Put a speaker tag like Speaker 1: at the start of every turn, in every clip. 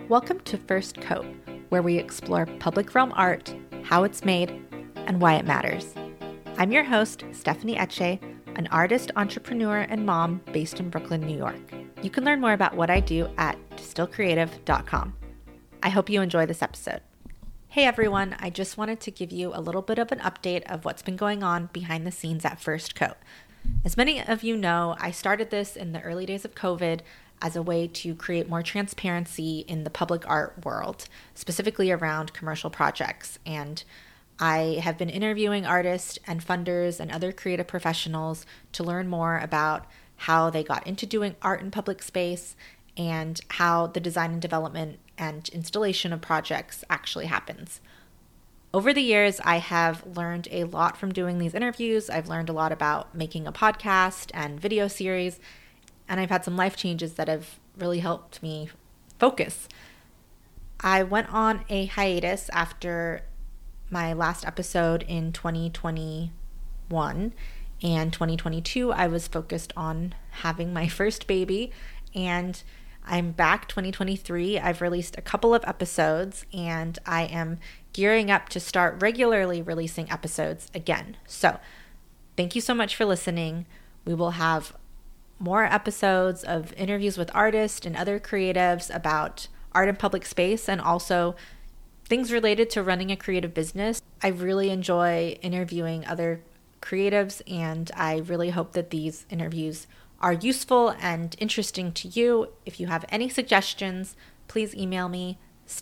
Speaker 1: Welcome to First Coat, where we explore public realm art, how it's made, and why it matters. I'm your host, Stephanie Etche, an artist, entrepreneur, and mom based in Brooklyn, New York. You can learn more about what I do at distillcreative.com. I hope you enjoy this episode. Hey everyone, I just wanted to give you a little bit of an update of what's been going on behind the scenes at First Coat. As many of you know, I started this in the early days of COVID as a way to create more transparency in the public art world, specifically around commercial projects. And I have been interviewing artists and funders and other creative professionals to learn more about how they got into doing art in public space and how the design and development and installation of projects actually happens. Over the years, I have learned a lot from doing these interviews. I've learned a lot about making a podcast and video series, and I've had some life changes that have really helped me focus. I went on a hiatus after my last episode in 2021, and 2022 I was focused on having my first baby, and I'm back 2023. I've released a couple of episodes, and I am gearing up to start regularly releasing episodes again. So thank you so much for listening. We will have more episodes of interviews with artists and other creatives about art in public space and also things related to running a creative business. I really enjoy interviewing other creatives, and I really hope that these interviews are useful and interesting to you. If you have any suggestions, please email me,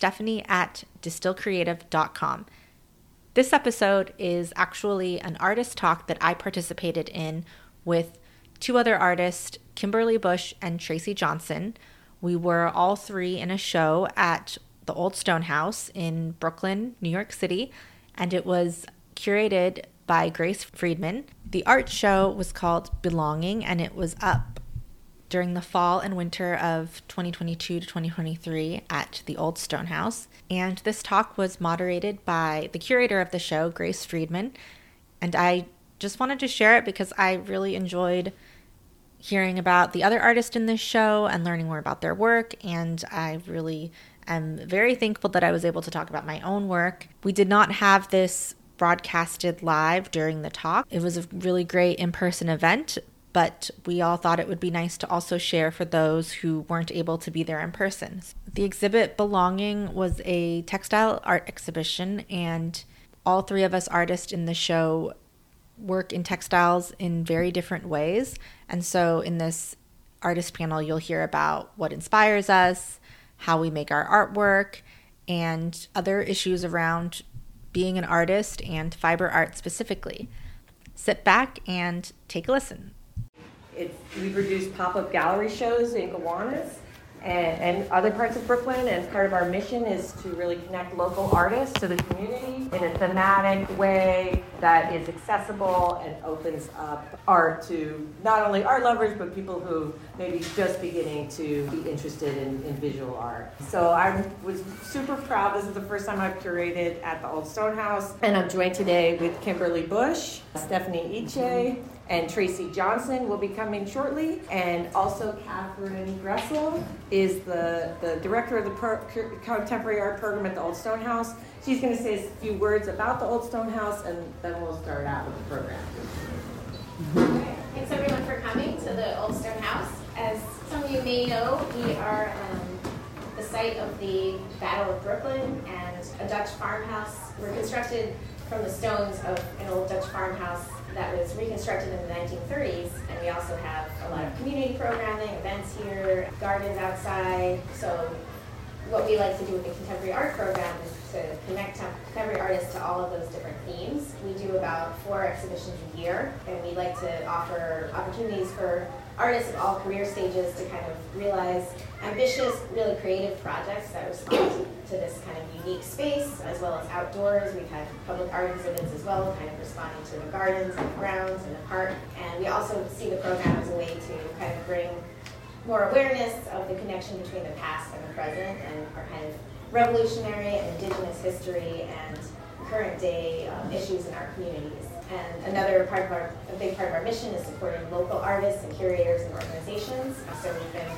Speaker 1: stephanie@distillcreative.com. This episode is actually an artist talk that I participated in with two other artists, Kimberly Bush and Tracy Johnson. We were all three in a show at the Old Stone House in Brooklyn, New York City, and it was curated by Grace Friedman. The art show was called Belonging, and it was up during the fall and winter of 2022 to 2023 at the Old Stone House. And this talk was moderated by the curator of the show, Grace Friedman. And I just wanted to share it because I really enjoyed hearing about the other artists in this show and learning more about their work. And I really am very thankful that I was able to talk about my own work. We did not have this broadcasted live during the talk. It was a really great in-person event, but we all thought it would be nice to also share for those who weren't able to be there in person. The exhibit Belonging was a textile art exhibition, and all three of us artists in the show work in textiles in very different ways. And so in this artist panel, you'll hear about what inspires us, how we make our artwork, and other issues around being an artist and fiber art specifically. Sit back and take a listen.
Speaker 2: We produce pop-up gallery shows in Gowanus and other parts of Brooklyn, and part of our mission is to really connect local artists to the community in a thematic way that is accessible and opens up art to not only art lovers, but people who may be just beginning to be interested in visual art. So I was super proud. This is the first time I've curated at the Old Stone House, and I'm joined today with Kimberly Bush, Stephanie Etche, and Tracy Johnson will be coming shortly. And also Catherine Gressel is the director of the Contemporary Art Program at the Old Stone House. She's going to say a few words about the Old Stone House, and then we'll start out with the program.
Speaker 3: Okay. Thanks everyone for coming to the Old Stone House. As some of you may know, we are the site of the Battle of Brooklyn, and a Dutch farmhouse. We're constructed from the stones of an old Dutch farmhouse that was reconstructed in the 1930s, and we also have a lot of community programming, events here, gardens outside. So what we like to do with the Contemporary Art Program is to connect contemporary artists to all of those different themes. We do about 4 exhibitions a year, and we like to offer opportunities for artists of all career stages to kind of realize ambitious, really creative projects that respond to this kind of unique space, as well as outdoors. We've had public art exhibits as well, kind of responding to the gardens and the grounds and the park. And we also see the program as a way to kind of bring more awareness of the connection between the past and the present, and our kind of revolutionary and indigenous history and current day issues in our communities. And another part of a big part of our mission is supporting local artists and curators and organizations. So we've been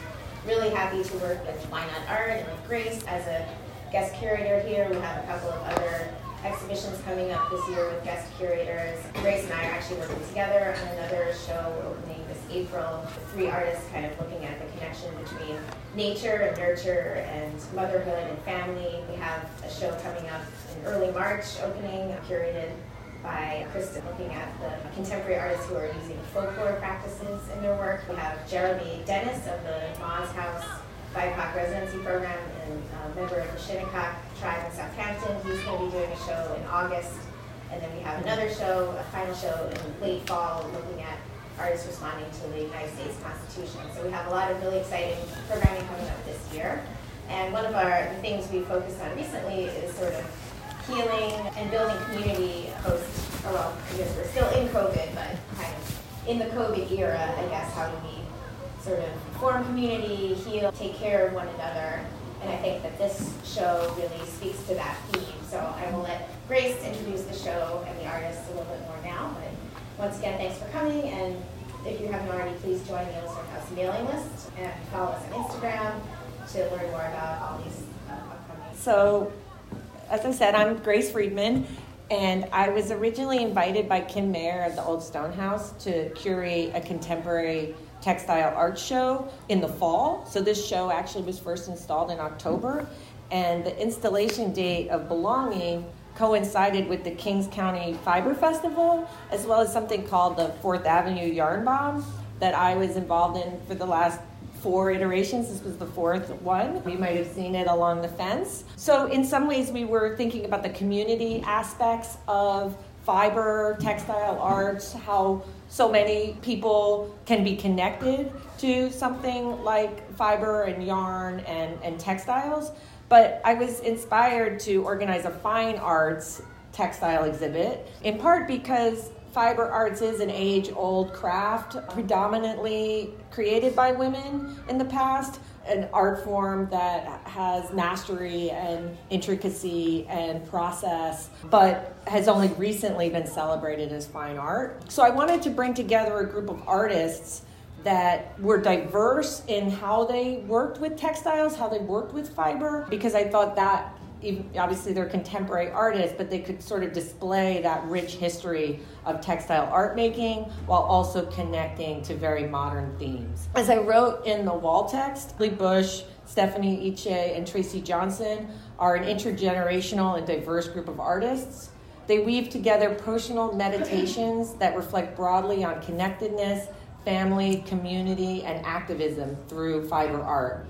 Speaker 3: really happy to work with Why Not Art and with Grace as a guest curator here. We have a couple of other exhibitions coming up this year with guest curators. Grace and I are actually working together on another show opening this April. The three artists kind of looking at the connection between nature and nurture and motherhood and family. We have a show coming up in early March opening, curated by Kristen, looking at the contemporary artists who are using folklore practices in their work. We have Jeremy Dennis of the Moz House BIPOC residency program and a member of the Shinnecock tribe in Southampton. He's going to be doing a show in August. And then we have another show, a final show in late fall, looking at artists responding to the United States Constitution. So we have a lot of really exciting programming coming up this year. And one of the things we focused on recently is sort of healing and building community post, or well, I guess we're still in COVID, but kind of in the COVID era, I guess, how do we sort of form community, heal, take care of one another. And I think that this show really speaks to that theme. So I will let Grace introduce the show and the artists a little bit more now. But once again, thanks for coming. And if you haven't already, please join the Old Stone House mailing list and follow us on Instagram to learn more about all these upcoming.
Speaker 2: So, as I said, I'm Grace Friedman, and I was originally invited by Kim Mayer of the Old Stone House to curate a contemporary textile art show in the fall. So this show actually was first installed in October, and the installation date of Belonging coincided with the Kings County Fiber Festival, as well as something called the 4th Avenue Yarn Bomb that I was involved in for the last 4 iterations. This was the 4th one. You might have seen it along the fence. So in some ways we were thinking about the community aspects of fiber, textile arts, how so many people can be connected to something like fiber and yarn and textiles. But I was inspired to organize a fine arts textile exhibit, in part because fiber arts is an age-old craft, predominantly created by women in the past, an art form that has mastery and intricacy and process, but has only recently been celebrated as fine art. So I wanted to bring together a group of artists that were diverse in how they worked with textiles, how they worked with fiber, because I thought that obviously they're contemporary artists, but they could sort of display that rich history of textile art making while also connecting to very modern themes. As I wrote in the wall text, Lee Bush, Stephanie Iche, and Tracy Johnson are an intergenerational and diverse group of artists. They weave together personal meditations that reflect broadly on connectedness, family, community, and activism through fiber art.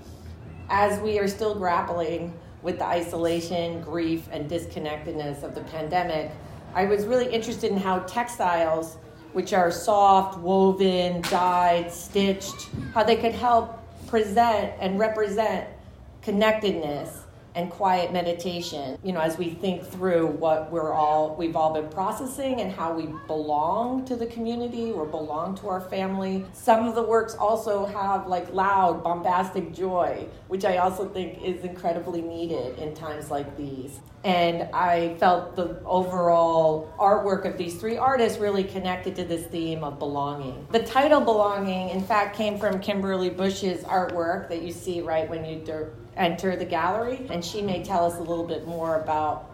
Speaker 2: As we are still grappling with the isolation, grief, and disconnectedness of the pandemic, I was really interested in how textiles, which are soft, woven, dyed, stitched, how they could help present and represent connectedness and quiet meditation, as we think through what we've all been processing and how we belong to the community or belong to our family. Some of the works also have loud, bombastic joy, which I also think is incredibly needed in times like these. And I felt the overall artwork of these 3 artists really connected to this theme of belonging. The title Belonging, in fact, came from Kimberly Bush's artwork that you see right when you enter the gallery, and she may tell us a little bit more about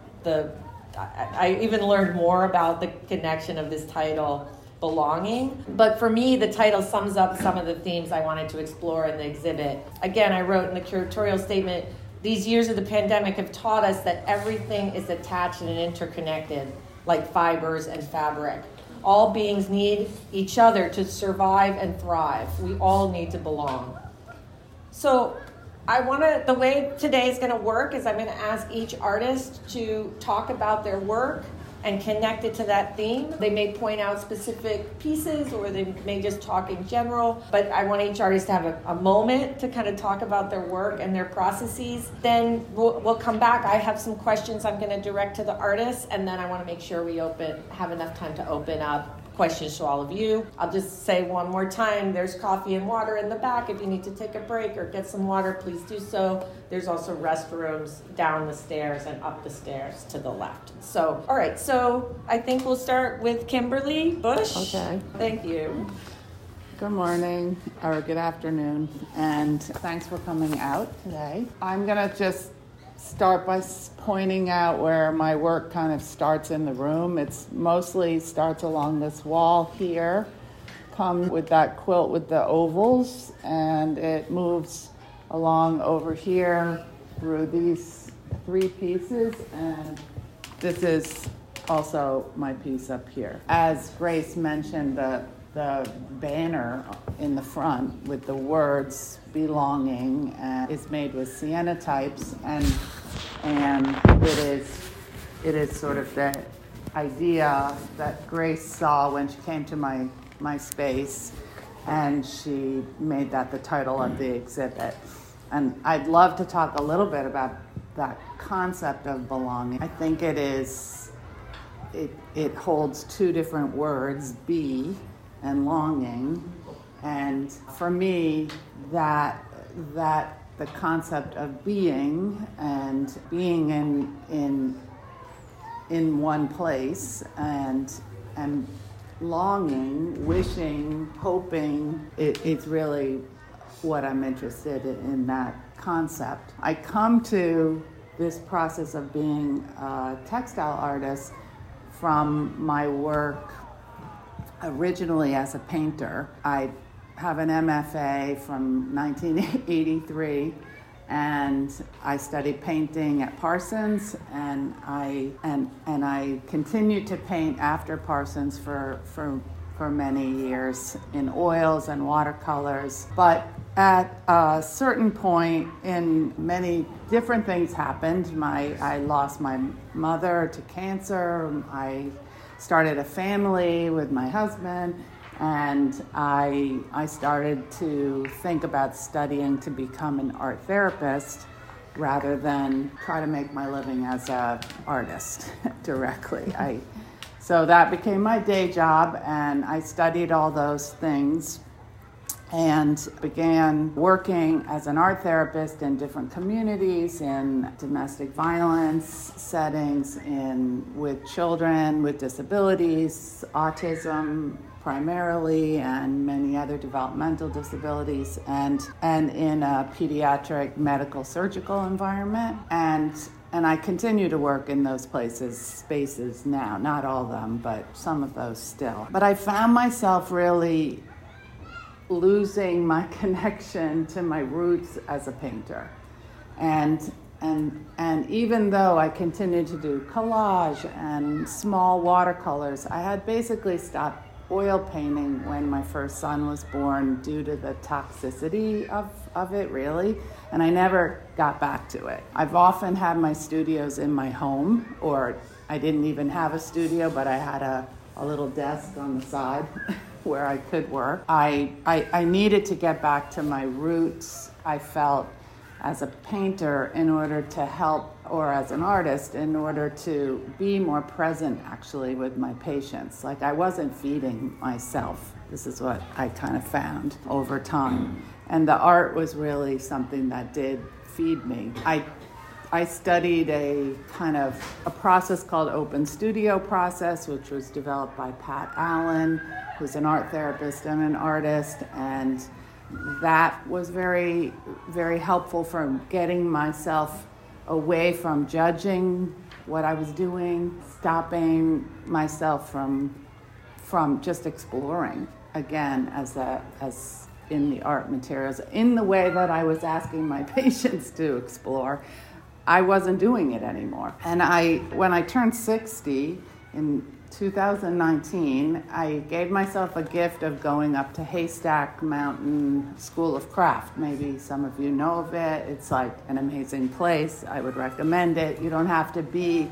Speaker 2: I even learned more about the connection of this title, Belonging. But for me, the title sums up some of the themes I wanted to explore in the exhibit. Again, I wrote in the curatorial statement, these years of the pandemic have taught us that everything is attached and interconnected, like fibers and fabric. All beings need each other to survive and thrive. We all need to belong. So the way today is going to work is I'm going to ask each artist to talk about their work and connect it to that theme. They may point out specific pieces or they may just talk in general, but I want each artist to have a moment to kind of talk about their work and their processes. Then we'll come back. I have some questions I'm going to direct to the artists, and then I want to make sure we have enough time to open up questions to all of you. I'll just say one more time, there's coffee and water in the back. If you need to take a break or get some water, please do so. There's also restrooms down the stairs and up the stairs to the left. So, all right, so I think we'll start with Kimberly Bush.
Speaker 4: Okay.
Speaker 2: Thank you.
Speaker 4: Good morning or good afternoon, and thanks for coming out today. I'm going to just start by pointing out where my work kind of starts in the room. It's mostly starts along this wall here, come with that quilt with the ovals, and it moves along over here through these three pieces, and this is also my piece up here. As Grace mentioned, the banner in the front with the words belonging is made with sienna types, and it is sort of the idea that Grace saw when she came to my space, and she made that the title of the exhibit. And I'd love to talk a little bit about that concept of belonging. I think it holds two different words, be and longing, and for me that the concept of being and being in one place and longing, wishing, hoping, it's really what I'm interested in, that concept. I come to this process of being a textile artist from my work originally as a painter. I have an MFA from 1983, and I studied painting at Parsons, and I continued to paint after Parsons for many years in oils and watercolors. But at a certain point, in many different things happened. I lost my mother to cancer. I started a family with my husband, and I started to think about studying to become an art therapist rather than try to make my living as an artist directly. So that became my day job, and I studied all those things and began working as an art therapist in different communities, in domestic violence settings, with children with disabilities, autism primarily, and many other developmental disabilities, and in a pediatric medical surgical environment. And I continue to work in those spaces now, not all of them, but some of those still. But I found myself really losing my connection to my roots as a painter. And even though I continued to do collage and small watercolors, I had basically stopped oil painting when my first son was born due to the toxicity of it, really, and I never got back to it. I've often had my studios in my home, or I didn't even have a studio, but I had a little desk on the side where I could work. I needed to get back to my roots, I felt, as a painter in order to help, or as an artist, in order to be more present actually with my patients. Like, I wasn't feeding myself. This is what I kind of found over time. And the art was really something that did feed me. I studied a process called Open Studio process, which was developed by Pat Allen, who's an art therapist and an artist, and that was very, very helpful for getting myself away from judging what I was doing, stopping myself from just exploring again as in the art materials in the way that I was asking my patients to explore. I wasn't doing it anymore. And when I turned 60 in 2019, I gave myself a gift of going up to Haystack Mountain School of Craft. Maybe some of you know of it. It's like an amazing place. I would recommend it. You don't have to be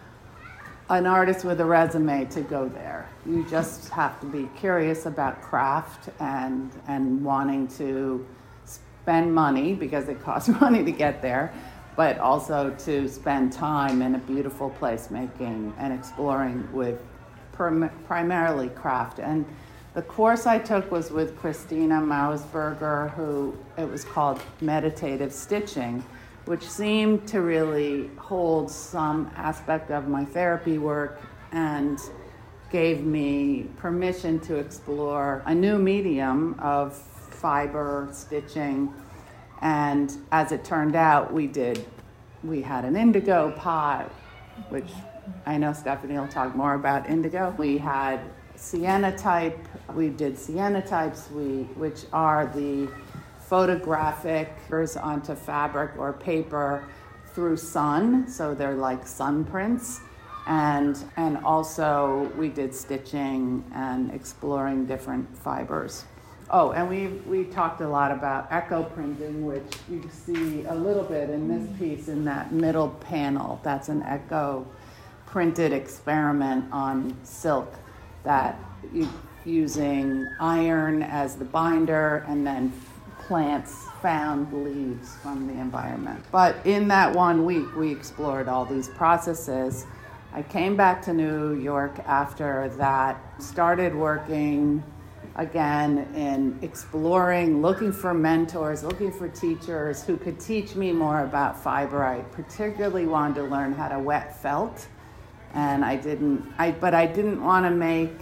Speaker 4: an artist with a resume to go there. You just have to be curious about craft and wanting to spend money, because it costs money to get there, but also to spend time in a beautiful place making and exploring with primarily craft. And the course I took was with Christina Mausberger, it was called Meditative Stitching, which seemed to really hold some aspect of my therapy work and gave me permission to explore a new medium of fiber stitching. And as it turned out, we had an indigo pot, which I know Stephanie will talk more about indigo. We had cyanotype. We did cyanotypes, which are the photographic onto fabric or paper through sun, so they're like sun prints. And also we did stitching and exploring different fibers. Oh, and we talked a lot about echo printing, which you see a little bit in this piece in that middle panel. That's an echo printed experiment on silk that using iron as the binder and then plants found leaves from the environment. But in that 1 week, we explored all these processes. I came back to New York after that, started working again in exploring, looking for mentors, looking for teachers who could teach me more about fiber. I particularly wanted to learn how to wet felt, and I didn't want to make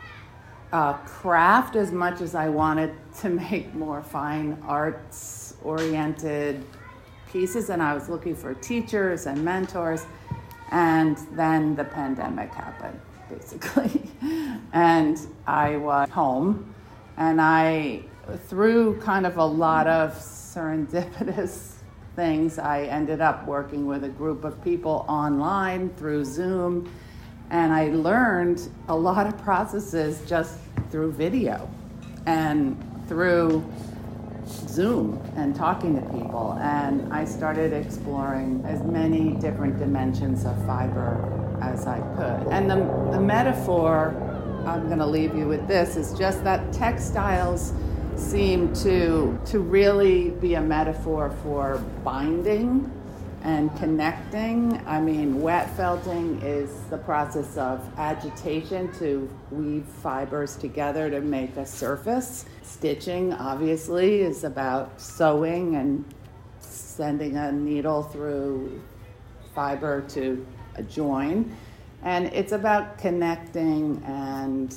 Speaker 4: craft as much as I wanted to make more fine arts oriented pieces, and I was looking for teachers and mentors. And then the pandemic happened, basically. And I was home, and through kind of a lot of serendipitous things, I ended up working with a group of people online through Zoom, and I learned a lot of processes just through video and through Zoom and talking to people, and I started exploring as many different dimensions of fiber as I could. And the metaphor, I'm going to leave you with this, is just that textiles seem to really be a metaphor for binding and connecting. I mean, wet felting is the process of agitation to weave fibers together to make a surface. Stitching, obviously, is about sewing and sending a needle through fiber to a join. And it's about connecting and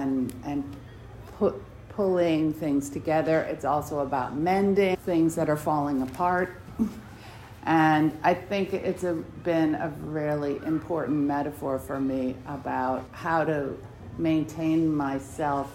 Speaker 4: pulling things together. It's also about mending things that are falling apart. And I think it's been a really important metaphor for me about how to maintain myself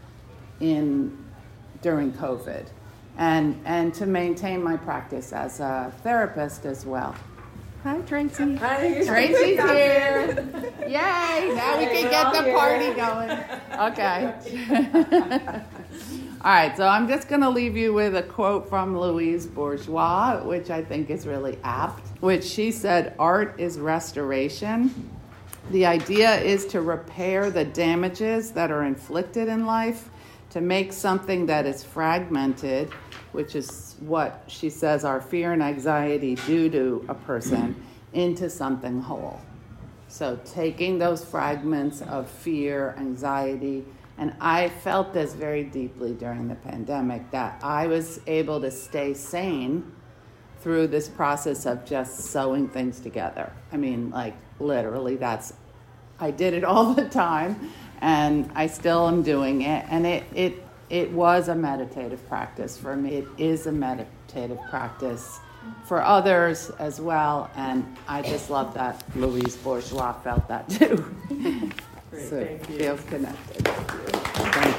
Speaker 4: during COVID and to maintain my practice as a therapist as well. Hi, Tracy.
Speaker 2: Hi.
Speaker 4: Tracy's here. Yay, now we can get the party going. Okay. All right, so I'm just going to leave you with a quote from Louise Bourgeois, which I think is really apt, which she said, "Art is restoration. The idea is to repair the damages that are inflicted in life, to make something that is fragmented," which is what she says our fear and anxiety do to a person, into something whole. So taking those fragments of fear, anxiety, and I felt this very deeply during the pandemic, that I was able to stay sane through this process of just sewing things together. I mean, like, literally, I did it all the time, and I still am doing it, and it was a meditative practice for me. It is a meditative practice for others as well, and I just love that Louise Bourgeois felt that too.
Speaker 2: Great,
Speaker 4: So
Speaker 2: thank you.
Speaker 4: feels connected.
Speaker 2: Thank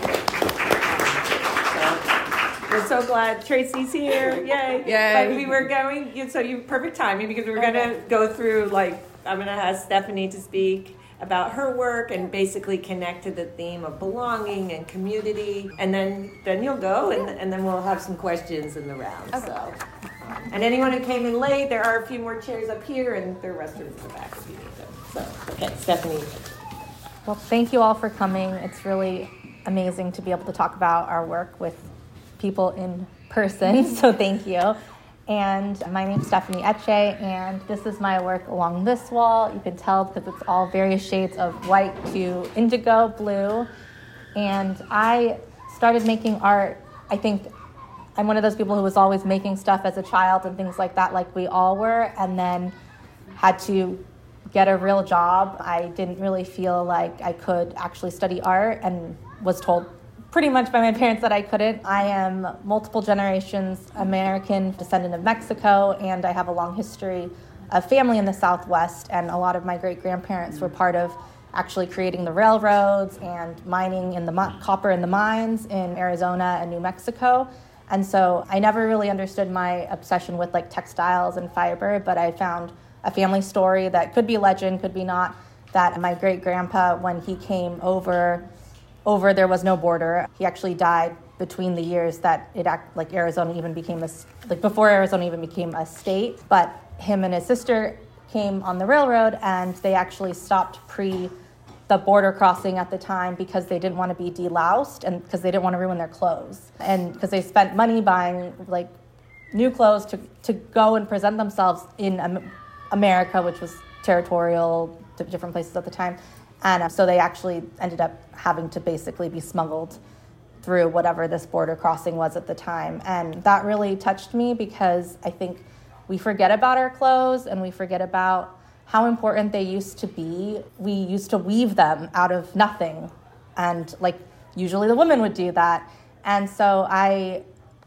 Speaker 2: you. We're so glad Tracy's here. Yay.
Speaker 4: Yay.
Speaker 2: But we were going, so you perfect timing, because we were going to go through, like, I'm going to ask Stephanie to speak about her work and basically connect to the theme of belonging and community. And then you'll go, and then we'll have some questions in the round.
Speaker 1: Okay.
Speaker 2: So. And anyone who came in late, there are a few more chairs up here, and there are restrooms in the back if you need them. So, okay, Stephanie.
Speaker 1: Well, thank you all for coming. It's really amazing to be able to talk about our work with people in person, so thank you. And my name's Stephanie Etche, and this is my work along this wall. You can tell because it's all various shades of white to indigo blue. And I started making art, I think I'm one of those people who was always making stuff as a child and things like that, like we all were, and then had to get a real job. I didn't really feel like I could actually study art and was told pretty much by my parents that I couldn't. I am multiple generations American, descendant of Mexico, and I have a long history of family in the Southwest, and a lot of my great-grandparents were part of actually creating the railroads and mining in the copper in the mines in Arizona and New Mexico. And so I never really understood my obsession with like textiles and fiber, but I found a family story that could be legend, could be not, that my great-grandpa, when he came over there was no border. He actually died between the years that Arizona even became before Arizona even became a state. But him and his sister came on the railroad, and they actually stopped the border crossing at the time because they didn't want to be deloused and because they didn't want to ruin their clothes, and because they spent money buying like new clothes to go and present themselves in America, which was territorial to different places at the time. And so they actually ended up having to basically be smuggled through whatever this border crossing was at the time. And that really touched me because I think we forget about our clothes and we forget about how important they used to be. We used to weave them out of nothing. And like usually the women would do that. And so I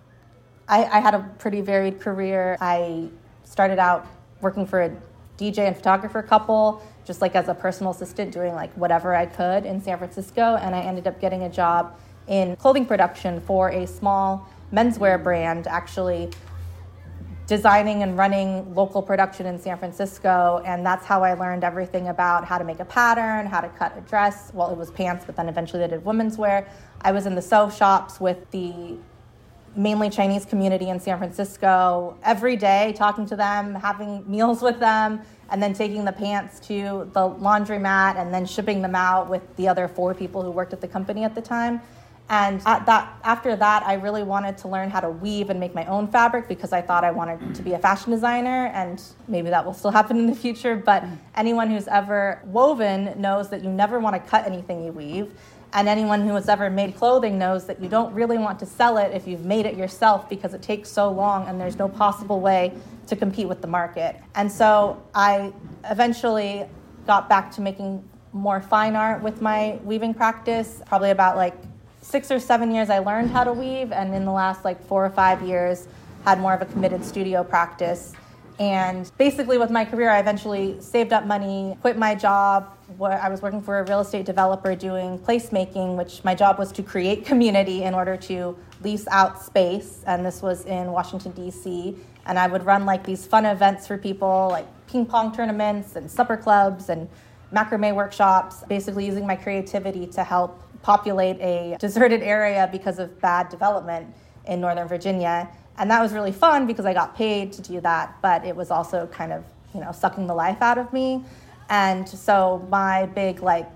Speaker 1: had a pretty varied career. I started out working for a DJ and photographer couple, just like as a personal assistant, doing like whatever I could in San Francisco. And I ended up getting a job in clothing production for a small menswear brand, actually designing and running local production in San Francisco. And that's how I learned everything about how to make a pattern, how to cut a dress. Well, it was pants, but then eventually they did women's wear. I was in the sew shops with the mainly Chinese community in San Francisco every day, talking to them, having meals with them, and then taking the pants to the laundromat and then shipping them out with the other 4 people who worked at the company at the time. And after that, I really wanted to learn how to weave and make my own fabric because I thought I wanted to be a fashion designer, and maybe that will still happen in the future. But anyone who's ever woven knows that you never want to cut anything you weave. And anyone who has ever made clothing knows that you don't really want to sell it if you've made it yourself because it takes so long and there's no possible way to compete with the market. And so I eventually got back to making more fine art with my weaving practice. Probably about like 6 or 7 years I learned how to weave, and in the last like 4 or 5 years had more of a committed studio practice. And basically with my career, I eventually saved up money, quit my job. I was working for a real estate developer doing placemaking, which my job was to create community in order to lease out space. And this was in Washington, D.C. And I would run like these fun events for people, like ping pong tournaments and supper clubs and macrame workshops, basically using my creativity to help populate a deserted area because of bad development in Northern Virginia. And that was really fun because I got paid to do that, but it was also kind of, sucking the life out of me. And so my big, I'm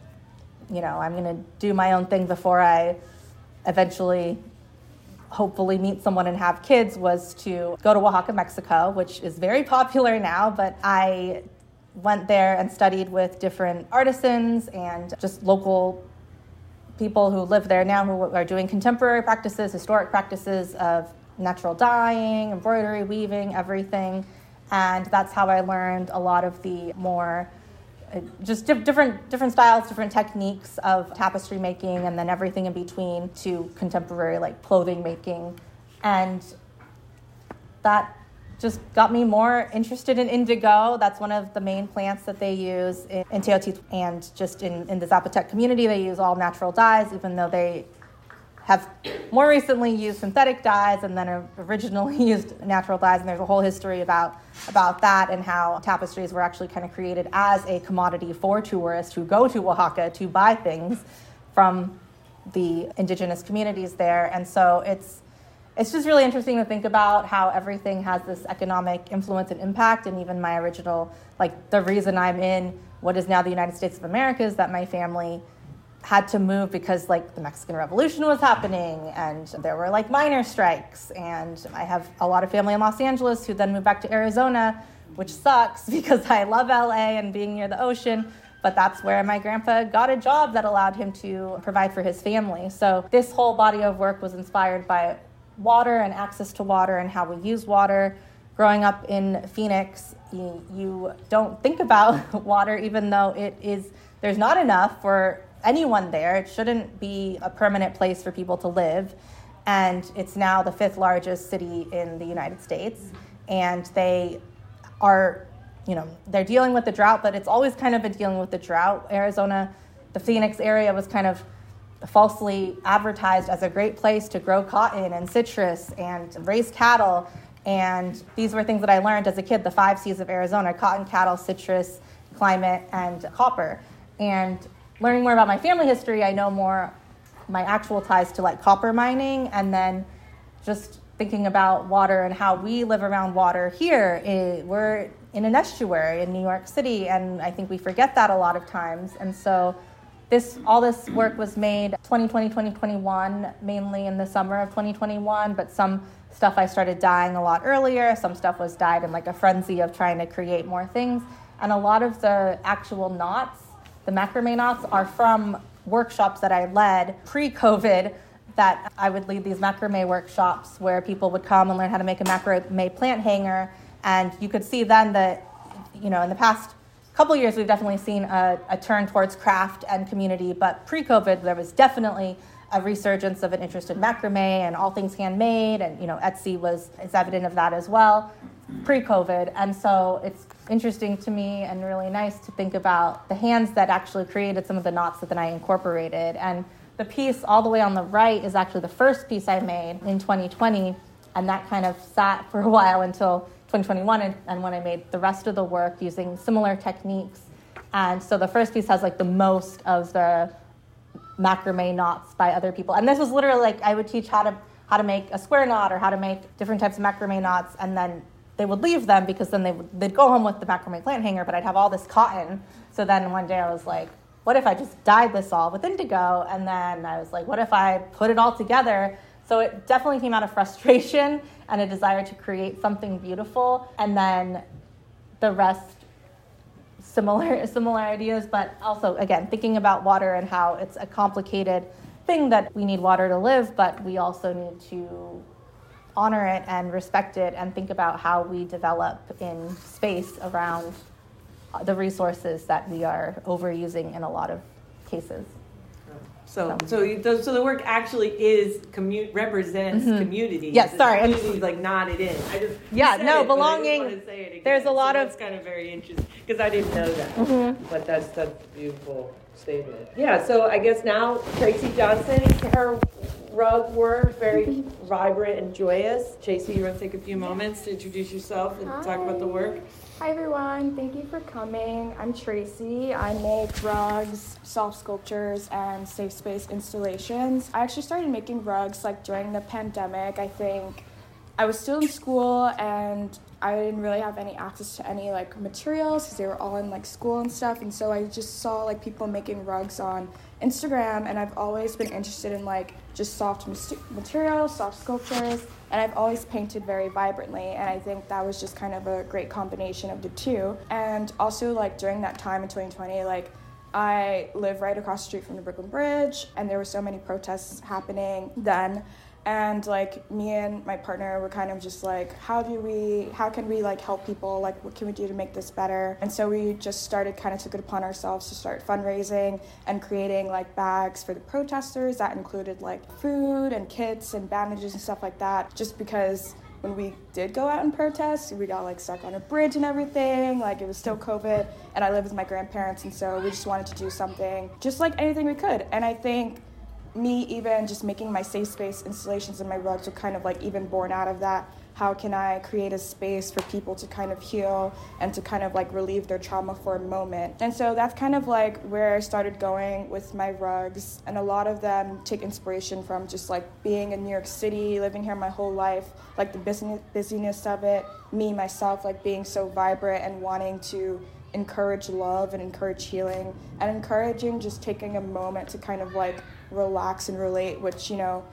Speaker 1: going to do my own thing before I eventually hopefully meet someone and have kids was to go to Oaxaca, Mexico, which is very popular now, but I went there and studied with different artisans and just local people who live there now who are doing contemporary practices, historic practices of natural dyeing, embroidery, weaving, everything. And that's how I learned a lot of the more just different styles, different techniques of tapestry making, and then everything in between to contemporary like clothing making. And that just got me more interested in indigo. That's one of the main plants that they use in Teotihuacan, and just in the Zapotec community, they use all natural dyes, even though they have more recently used synthetic dyes and then originally used natural dyes. And there's a whole history about that and how tapestries were actually kind of created as a commodity for tourists who go to Oaxaca to buy things from the indigenous communities there. And so it's just really interesting to think about how everything has this economic influence and impact. And even my original, the reason I'm in what is now the United States of America is that my family had to move because the Mexican Revolution was happening and there were miners' strikes. And I have a lot of family in Los Angeles who then moved back to Arizona, which sucks because I love LA and being near the ocean. But that's where my grandpa got a job that allowed him to provide for his family. So this whole body of work was inspired by water and access to water and how we use water
Speaker 5: growing up in Phoenix, you don't think about water, even though there's not enough for anyone there. It shouldn't be a permanent place for people to live. And it's now the 5th largest city in the United States. And they are, they're dealing with the drought, but it's always kind of been dealing with the drought. Arizona, the Phoenix area was kind of falsely advertised as a great place to grow cotton and citrus and raise cattle. And these were things that I learned as a kid, the 5 C's of Arizona: cotton, cattle, citrus, climate, and copper. And learning more about my family history, I know more my actual ties to like copper mining, and then just thinking about water and how we live around water here. We're in an estuary in New York City, and I think we forget that a lot of times. And so all this work was made 2020, 2021, mainly in the summer of 2021, but some stuff I started dyeing a lot earlier. Some stuff was dyed in like a frenzy of trying to create more things. And a lot of the actual knots, the macrame knots, are from workshops that I led pre-COVID, that I would lead these macrame workshops where people would come and learn how to make a macrame plant hanger. And you could see then that, in the past couple years, we've definitely seen a turn towards craft and community. But pre-COVID, there was definitely a resurgence of an interest in macrame and all things handmade. And, Etsy is evident of that as well pre-COVID. And so it's interesting to me and really nice to think about the hands that actually created some of the knots that then I incorporated. And the piece all the way on the right is actually the first piece I made in 2020. And that kind of sat for a while until 2021, and when I made the rest of the work using similar techniques. And so the first piece has like the most of the macrame knots by other people. And this was literally like I would teach how to make a square knot or how to make different types of macrame knots, and then they would leave them because then they'd go home with the macrame plant hanger, but I'd have all this cotton. So then one day I was like, what if I just dyed this all with indigo? And then I was like, what if I put it all together? So it definitely came out of frustration and a desire to create something beautiful. And then the rest, similar ideas, but also, again, thinking about water and how it's a complicated thing that we need water to live, but we also need to honor it and respect it and think about how we develop in space around the resources that we are overusing in a lot of cases.
Speaker 2: So the work actually represents community.
Speaker 5: Yes, sorry.
Speaker 2: Community's like knotted in.
Speaker 5: Belonging. There's a lot of.
Speaker 2: It's kind of very interesting because I didn't know that. But that's a beautiful statement. Yeah. So I guess now Tracy Johnson, her rug work, very vibrant and joyous. Tracy, you want to take a few moments to introduce yourself and talk about the work?
Speaker 6: Hi everyone, thank you for coming. I'm Tracy. I make rugs, soft sculptures, and safe space installations. I actually started making rugs like during the pandemic. I think I was still in school and I didn't really have any access to any like materials because they were all in like school and stuff. And so I just saw like people making rugs on Instagram, and I've always been interested in like just soft materials, soft sculptures, and I've always painted very vibrantly, and I think that was just kind of a great combination of the two. And also like during that time in 2020, like I live right across the street from the Brooklyn Bridge, and there were so many protests happening then. And like me and my partner were kind of just like, how can we like help people? Like, what can we do to make this better? And so we just took it upon ourselves to start fundraising and creating like bags for the protesters that included like food and kits and bandages and stuff like that. Just because when we did go out and protest, we got like stuck on a bridge and everything. Like it was still COVID, and I live with my grandparents, and so we just wanted to do something, just like anything we could. And I think me even just making my safe space installations and my rugs were kind of like even born out of that. How can I create a space for people to kind of heal and to kind of like relieve their trauma for a moment? And so that's kind of like where I started going with my rugs. And a lot of them take inspiration from just like being in New York City, living here my whole life, like the busyness of it, me, myself, like being so vibrant and wanting to encourage love and encourage healing and encouraging just taking a moment to kind of like relax and relate, which, you know,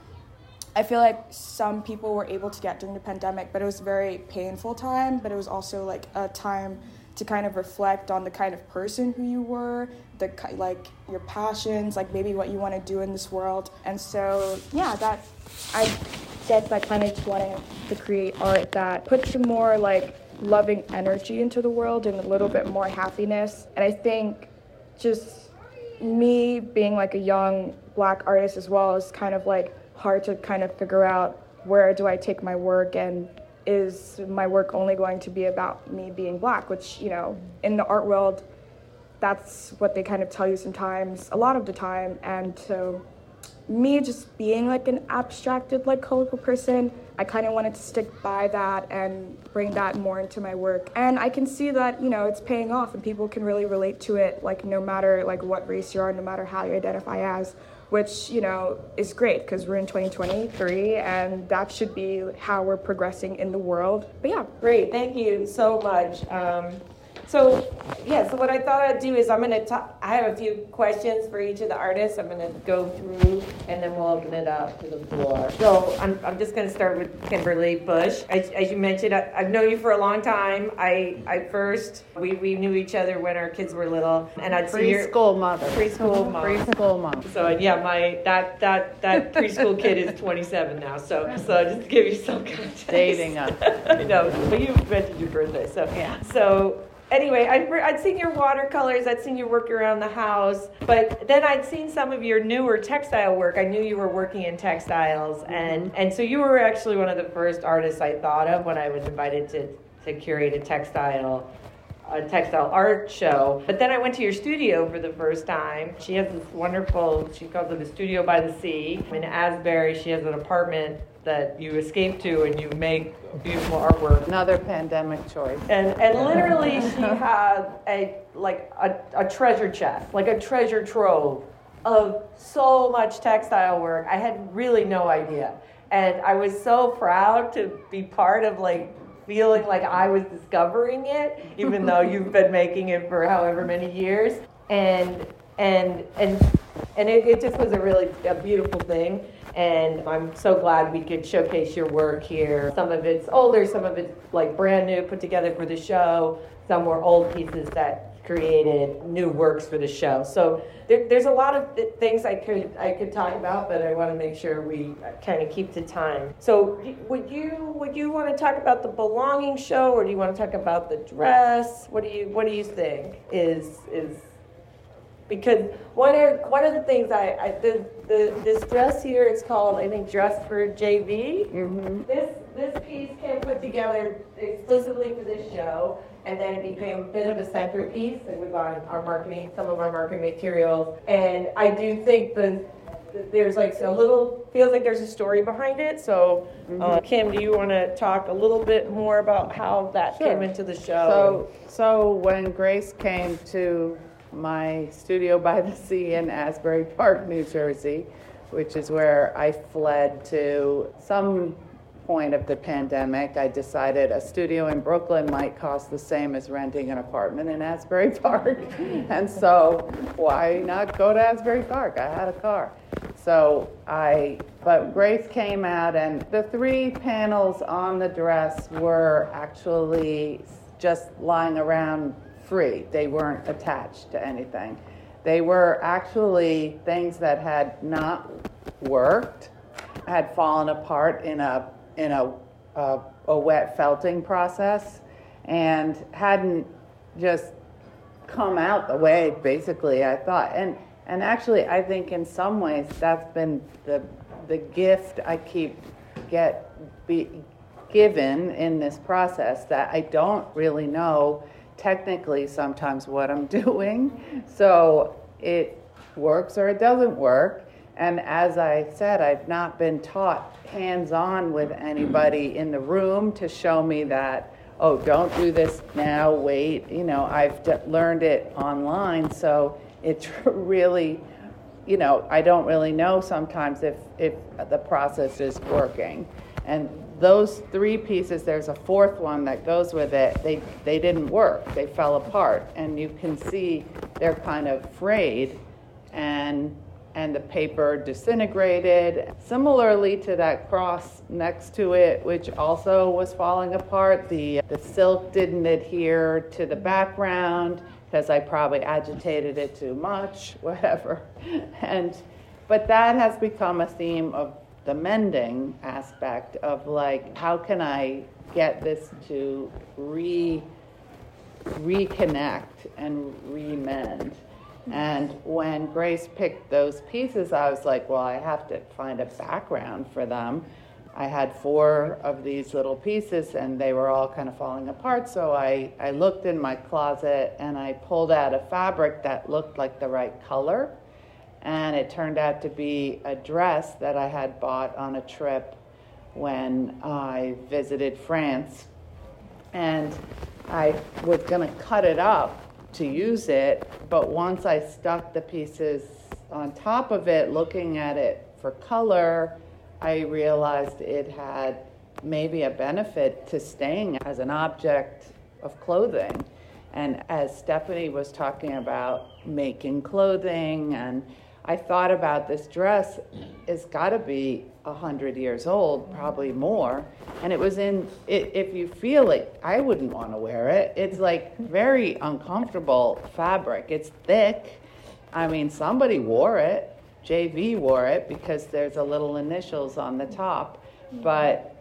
Speaker 6: I feel like some people were able to get during the pandemic, but it was a very painful time, but it was also like a time to kind of reflect on the kind of person who you were, like your passions, like maybe what you want to do in this world. And so, yeah, that I project, I kind of just wanted to create art that puts some more like loving energy into the world and a little bit more happiness. And I think just me being like a young Black artist as well is kind of like hard to kind of figure out where do I take my work, and is my work only going to be about me being Black, which, you know, in the art world, that's what they kind of tell you sometimes, a lot of the time. And so me just being like an abstracted, like colorful person, I kind of wanted to stick by that and bring that more into my work. And I can see that, you know, it's paying off and people can really relate to it, like no matter like what race you are, no matter how you identify as, which, you know, is great because we're in 2023 and that should be how we're progressing in the world. But yeah.
Speaker 2: Great, thank you so much. So what I thought I'd do is I have a few questions for each of the artists. I'm going to go through and then we'll open it up to the floor. So I'm just going to start with Kimberly Bush. As you mentioned, I've known you for a long time. We knew each other when our kids were little, and I'd see your
Speaker 4: Preschool mother.
Speaker 2: Preschool mom. So yeah, that preschool kid is 27 now. So just to give you some context.
Speaker 4: Dating us.
Speaker 2: I know, but you mentioned your birthday, so
Speaker 4: yeah.
Speaker 2: So anyway, I'd seen your watercolors, I'd seen your work around the house, but then I'd seen some of your newer textile work. I knew you were working in textiles, and so you were actually one of the first artists I thought of when I was invited to curate a textile art show. But then I went to your studio for the first time. She has this wonderful, she calls it the Studio by the Sea. In Asbury, she has an apartment that you escape to and you make beautiful artwork.
Speaker 4: Another pandemic choice.
Speaker 2: And literally she had a treasure chest, like a treasure trove of so much textile work. I had really no idea. And I was so proud to be part of feeling like I was discovering it, even though you've been making it for however many years. And it just was a beautiful thing. And I'm so glad we could showcase your work here. Some of it's older, some of it's brand new, put together for the show. Some were old pieces that created new works for the show. So there's a lot of things I could talk about, but I want to make sure we kind of keep to time. So would you want to talk about the belonging show, or do you want to talk about the dress? What do you think is because one of the things this dress here is called, I think, Dress for JV. Mm-hmm. This piece came put together exclusively for this show, and then it became a bit of a centerpiece, and we got some of our marketing materials. And I do think there's feels like there's a story behind it. So, Kim, do you want to talk a little bit more about how that came into the show?
Speaker 4: So when Grace came to my Studio by the Sea in Asbury Park, New Jersey, which is where I fled to some point of the pandemic, I decided a studio in Brooklyn might cost the same as renting an apartment in Asbury Park. And so why not go to Asbury Park? I had a car. But Grace came out, and the 3 panels on the dress were actually just lying around free. They weren't attached to anything. They were actually things that had not worked, had fallen apart in a wet felting process, and hadn't just come out the way basically I thought. And actually, I think in some ways that's been the gift I keep given in this process, that I don't really know technically sometimes what I'm doing. So it works or it doesn't work. And as I said, I've not been taught hands-on with anybody in the room to show me that, oh, don't do this now, wait. I've learned it online, so it's really, I don't really know sometimes if the process is working. And those 3 pieces, there's a 4th one that goes with it. They didn't work. They fell apart, and you can see they're kind of frayed, and the paper disintegrated. Similarly to that cross next to it, which also was falling apart, the silk didn't adhere to the background because I probably agitated it too much, whatever. But that has become a theme of the mending aspect of like, how can I get this to reconnect and remend? And when Grace picked those pieces, I was like, well, I have to find a background for them. I had 4 of these little pieces and they were all kind of falling apart. So I looked in my closet and I pulled out a fabric that looked like the right color. And it turned out to be a dress that I had bought on a trip when I visited France. And I was going to cut it up to use it, but once I stuck the pieces on top of it, looking at it for color, I realized it had maybe a benefit to staying as an object of clothing. And as Stephanie was talking about making clothing, and I thought about this dress, it's got to be 100 years old, probably more. And it was if you feel it, I wouldn't want to wear it. It's like very uncomfortable fabric. It's thick. I mean, somebody wore it. JV wore it because there's a little initials on the top. But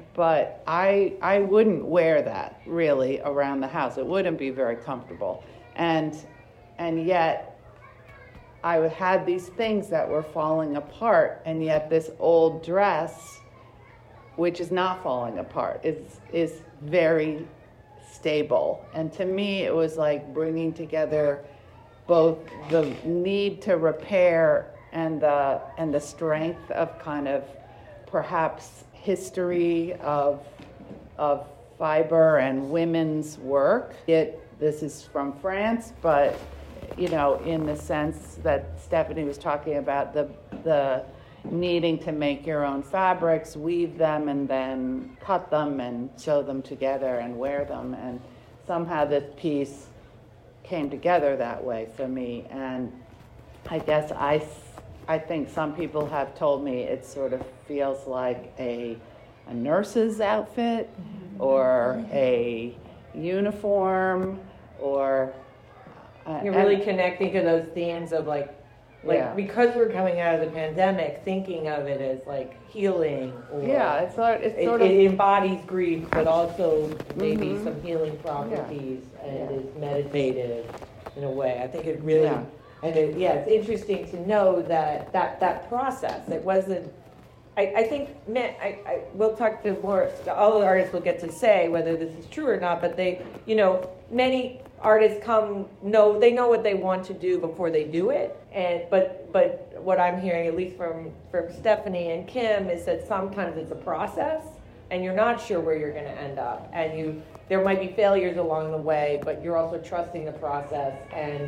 Speaker 4: I wouldn't wear that really around the house. It wouldn't be very comfortable. And yet, I had these things that were falling apart, and yet this old dress, which is not falling apart, is very stable. And to me, it was like bringing together both the need to repair and the strength of kind of perhaps history of fiber and women's work. This is from France, but you know, in the sense that Stephanie was talking about, the needing to make your own fabrics, weave them, and then cut them and sew them together and wear them. And somehow this piece came together that way for me. And I guess I think some people have told me it sort of feels like a nurse's outfit or a uniform or...
Speaker 2: You're really connecting to those themes of like
Speaker 4: yeah.
Speaker 2: Because we're coming out of the pandemic, thinking of it as like healing. Or
Speaker 4: yeah, it's sort of
Speaker 2: it embodies grief, but also maybe some healing properties, and it is meditative in a way. I think it really, and it's interesting to know that process. It wasn't. I think we'll talk to more. All the artists will get to say whether this is true or not, but many artists they know what they want to do before they do it. But what I'm hearing, at least from Stephanie and Kim, is that sometimes it's a process, and you're not sure where you're going to end up, and there might be failures along the way, but you're also trusting the process, and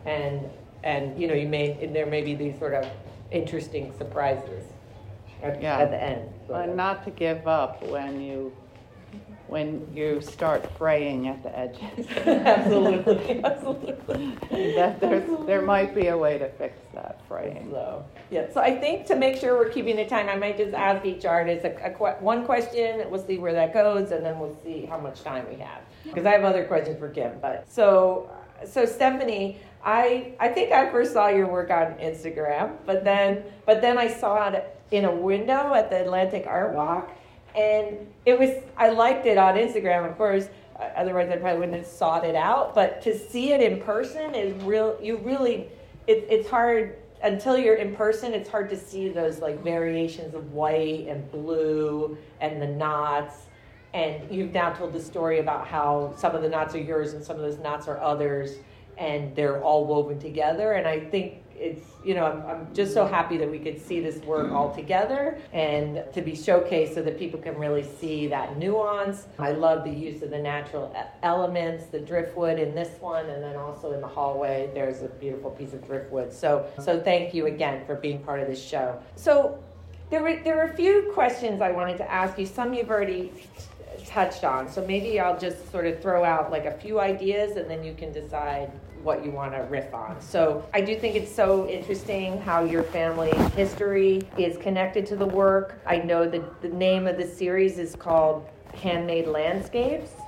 Speaker 2: there may be these sort of interesting surprises at the end.
Speaker 4: And not to give up when you start fraying at the edges.
Speaker 2: Absolutely.
Speaker 4: That there might be a way to fix that fraying.
Speaker 2: So I think to make sure we're keeping the time, I might just ask each artist one question. We'll see where that goes, and then we'll see how much time we have. Because I have other questions for Kim. But so Stephanie, I think I first saw your work on Instagram, but then I saw it in a window at the Atlantic Art Walk. And I liked it on Instagram, of course, otherwise I probably wouldn't have sought it out. But to see it in person is it's hard, until you're in person, it's hard to see those like variations of white and blue and the knots. And you've now told the story about how some of the knots are yours and some of those knots are others, and they're all woven together. And I think it's, I'm just so happy that we could see this work all together and to be showcased so that people can really see that nuance. I love the use of the natural elements, the driftwood in this one, and then also in the hallway, there's a beautiful piece of driftwood. So thank you again for being part of this show. So there were a few questions I wanted to ask you. Some you've already touched on. So maybe I'll just sort of throw out like a few ideas and then you can decide what you want to riff on. So I do think it's so interesting how your family's history is connected to the work. I know that the name of the series is called Handmade Landscapes.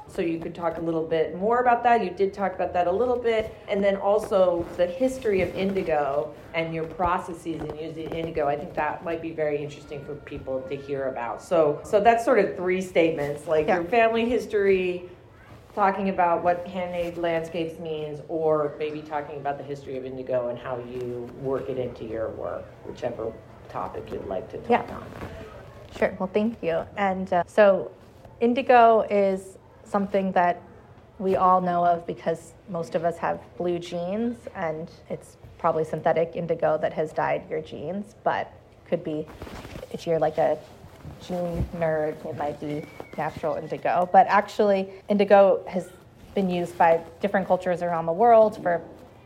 Speaker 2: So you could talk a little bit more about that. You did talk about that a little bit. And then also the history of indigo and your processes in using indigo. I think that might be very interesting for people to hear about. So that's sort of 3 statements, like your family history, talking about what handmade landscapes means, or maybe talking about the history of indigo and how you work it into your work, whichever topic you'd like to talk on.
Speaker 5: Sure. Well, thank you. And so indigo is something that we all know of because most of us have blue genes, and it's probably synthetic indigo that has dyed your genes, but could be, if you're like a gene nerd, it might be natural indigo. But actually, indigo has been used by different cultures around the world for,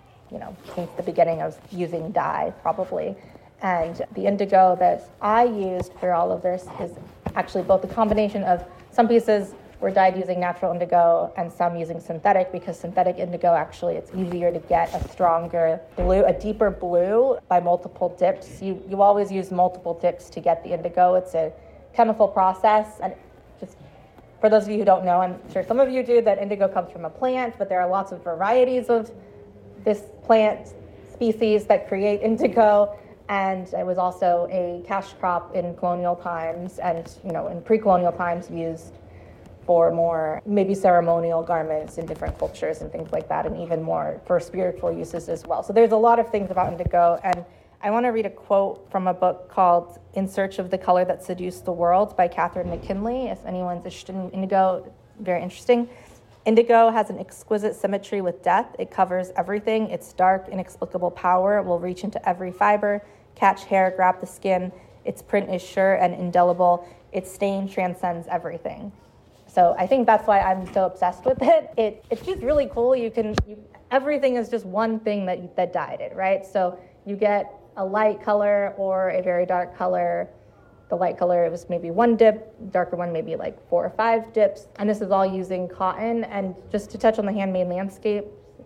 Speaker 5: since the beginning of using dye, probably. And the indigo that I used for all of this is actually both a combination of some pieces were dyed using natural indigo and some using synthetic, because synthetic indigo, actually, it's easier to get a stronger blue, a deeper blue by multiple dips. You always use multiple dips to get the indigo. It's a chemical process. And just for those of you who don't know, I'm sure some of you do, that indigo comes from a plant, but there are lots of varieties of this plant species that create indigo. And it was also a cash crop in colonial times and, in pre-colonial times used for more maybe ceremonial garments in different cultures and things like that, and even more for spiritual uses as well. So there's a lot of things about indigo, and I want to read a quote from a book called In Search of the Color That Seduced the World by Catherine McKinley. If anyone's interested in indigo, very interesting. Indigo has an exquisite symmetry with death. It covers everything. Its dark, inexplicable power will reach into every fiber, catch hair, grab the skin. Its print is sure and indelible. Its stain transcends everything. So I think that's why I'm so obsessed with it. It's just really cool. Everything is just one thing that dyed it, right? So you get a light color or a very dark color. The light color, it was maybe 1 dip, darker one maybe like 4 or 5 dips. And this is all using cotton. And just to touch on the handmade landscape,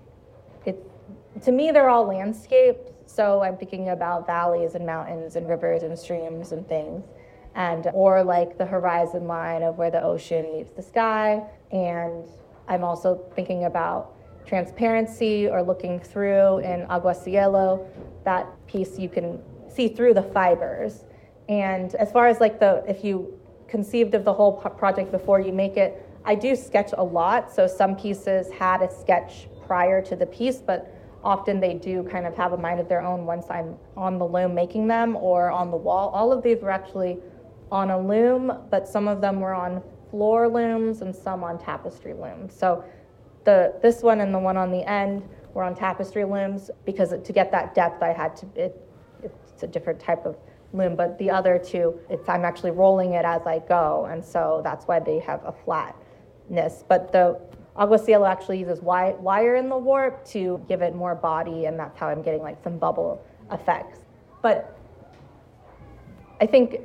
Speaker 5: to me, they're all landscapes. So I'm thinking about valleys and mountains and rivers and streams and things. Or like the horizon line of where the ocean meets the sky. And I'm also thinking about transparency or looking through in Aguacielo. That piece you can see through the fibers. And as far as like if you conceived of the whole project before you make it, I do sketch a lot. So some pieces had a sketch prior to the piece, but often they do kind of have a mind of their own once I'm on the loom making them or on the wall. All of these were actually on a loom, but some of them were on floor looms and some on tapestry looms. So this one and the one on the end were on tapestry looms because to get that depth I had to, it's a different type of loom, but the other two, I'm actually rolling it as I go, and so that's why they have a flatness. But the Aguacielo actually uses wire in the warp to give it more body, and that's how I'm getting like some bubble effects. But I think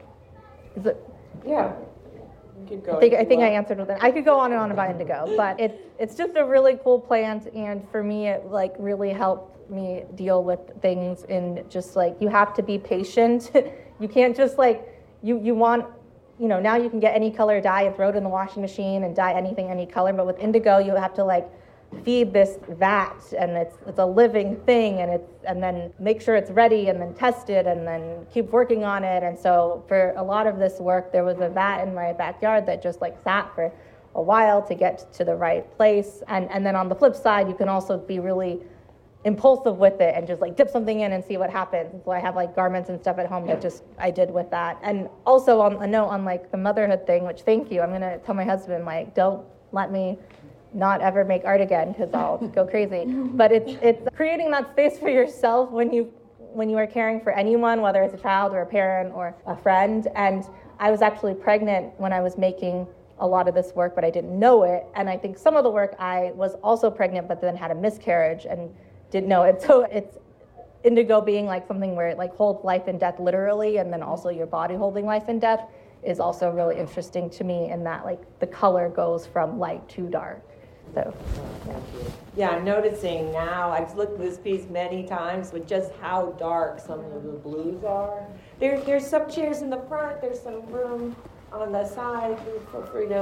Speaker 2: yeah. Keep going.
Speaker 5: I think I answered with it. I could go on and on about indigo, but it's just a really cool plant, and for me, it like really helped me deal with things in just like, you have to be patient. You can't just like, you want, now you can get any color dye and throw it in the washing machine and dye anything, any color, but with indigo, you have to like feed this vat, and it's a living thing, and then make sure it's ready, and then test it, and then keep working on it. And so for a lot of this work, there was a vat in my backyard that just like sat for a while to get to the right place. And then on the flip side, you can also be really impulsive with it and just like dip something in and see what happens. So I have like garments and stuff at home that just I did with that. And also on a note on like the motherhood thing, which thank you, I'm gonna tell my husband, like, don't let me not ever make art again because I'll go crazy. But it's creating that space for yourself when you are caring for anyone, whether it's a child or a parent or a friend. And I was actually pregnant when I was making a lot of this work, but I didn't know it. And I think some of the work I was also pregnant, but then had a miscarriage and didn't know it. So it's indigo being like something where it like holds life and death literally, and then also your body holding life and death is also really interesting to me, in that like the color goes from light to dark. So,
Speaker 2: yeah, I'm noticing now, I've looked at this piece many times with just how dark some of the blues are. There's some chairs in the front, there's some room on the side, feel free to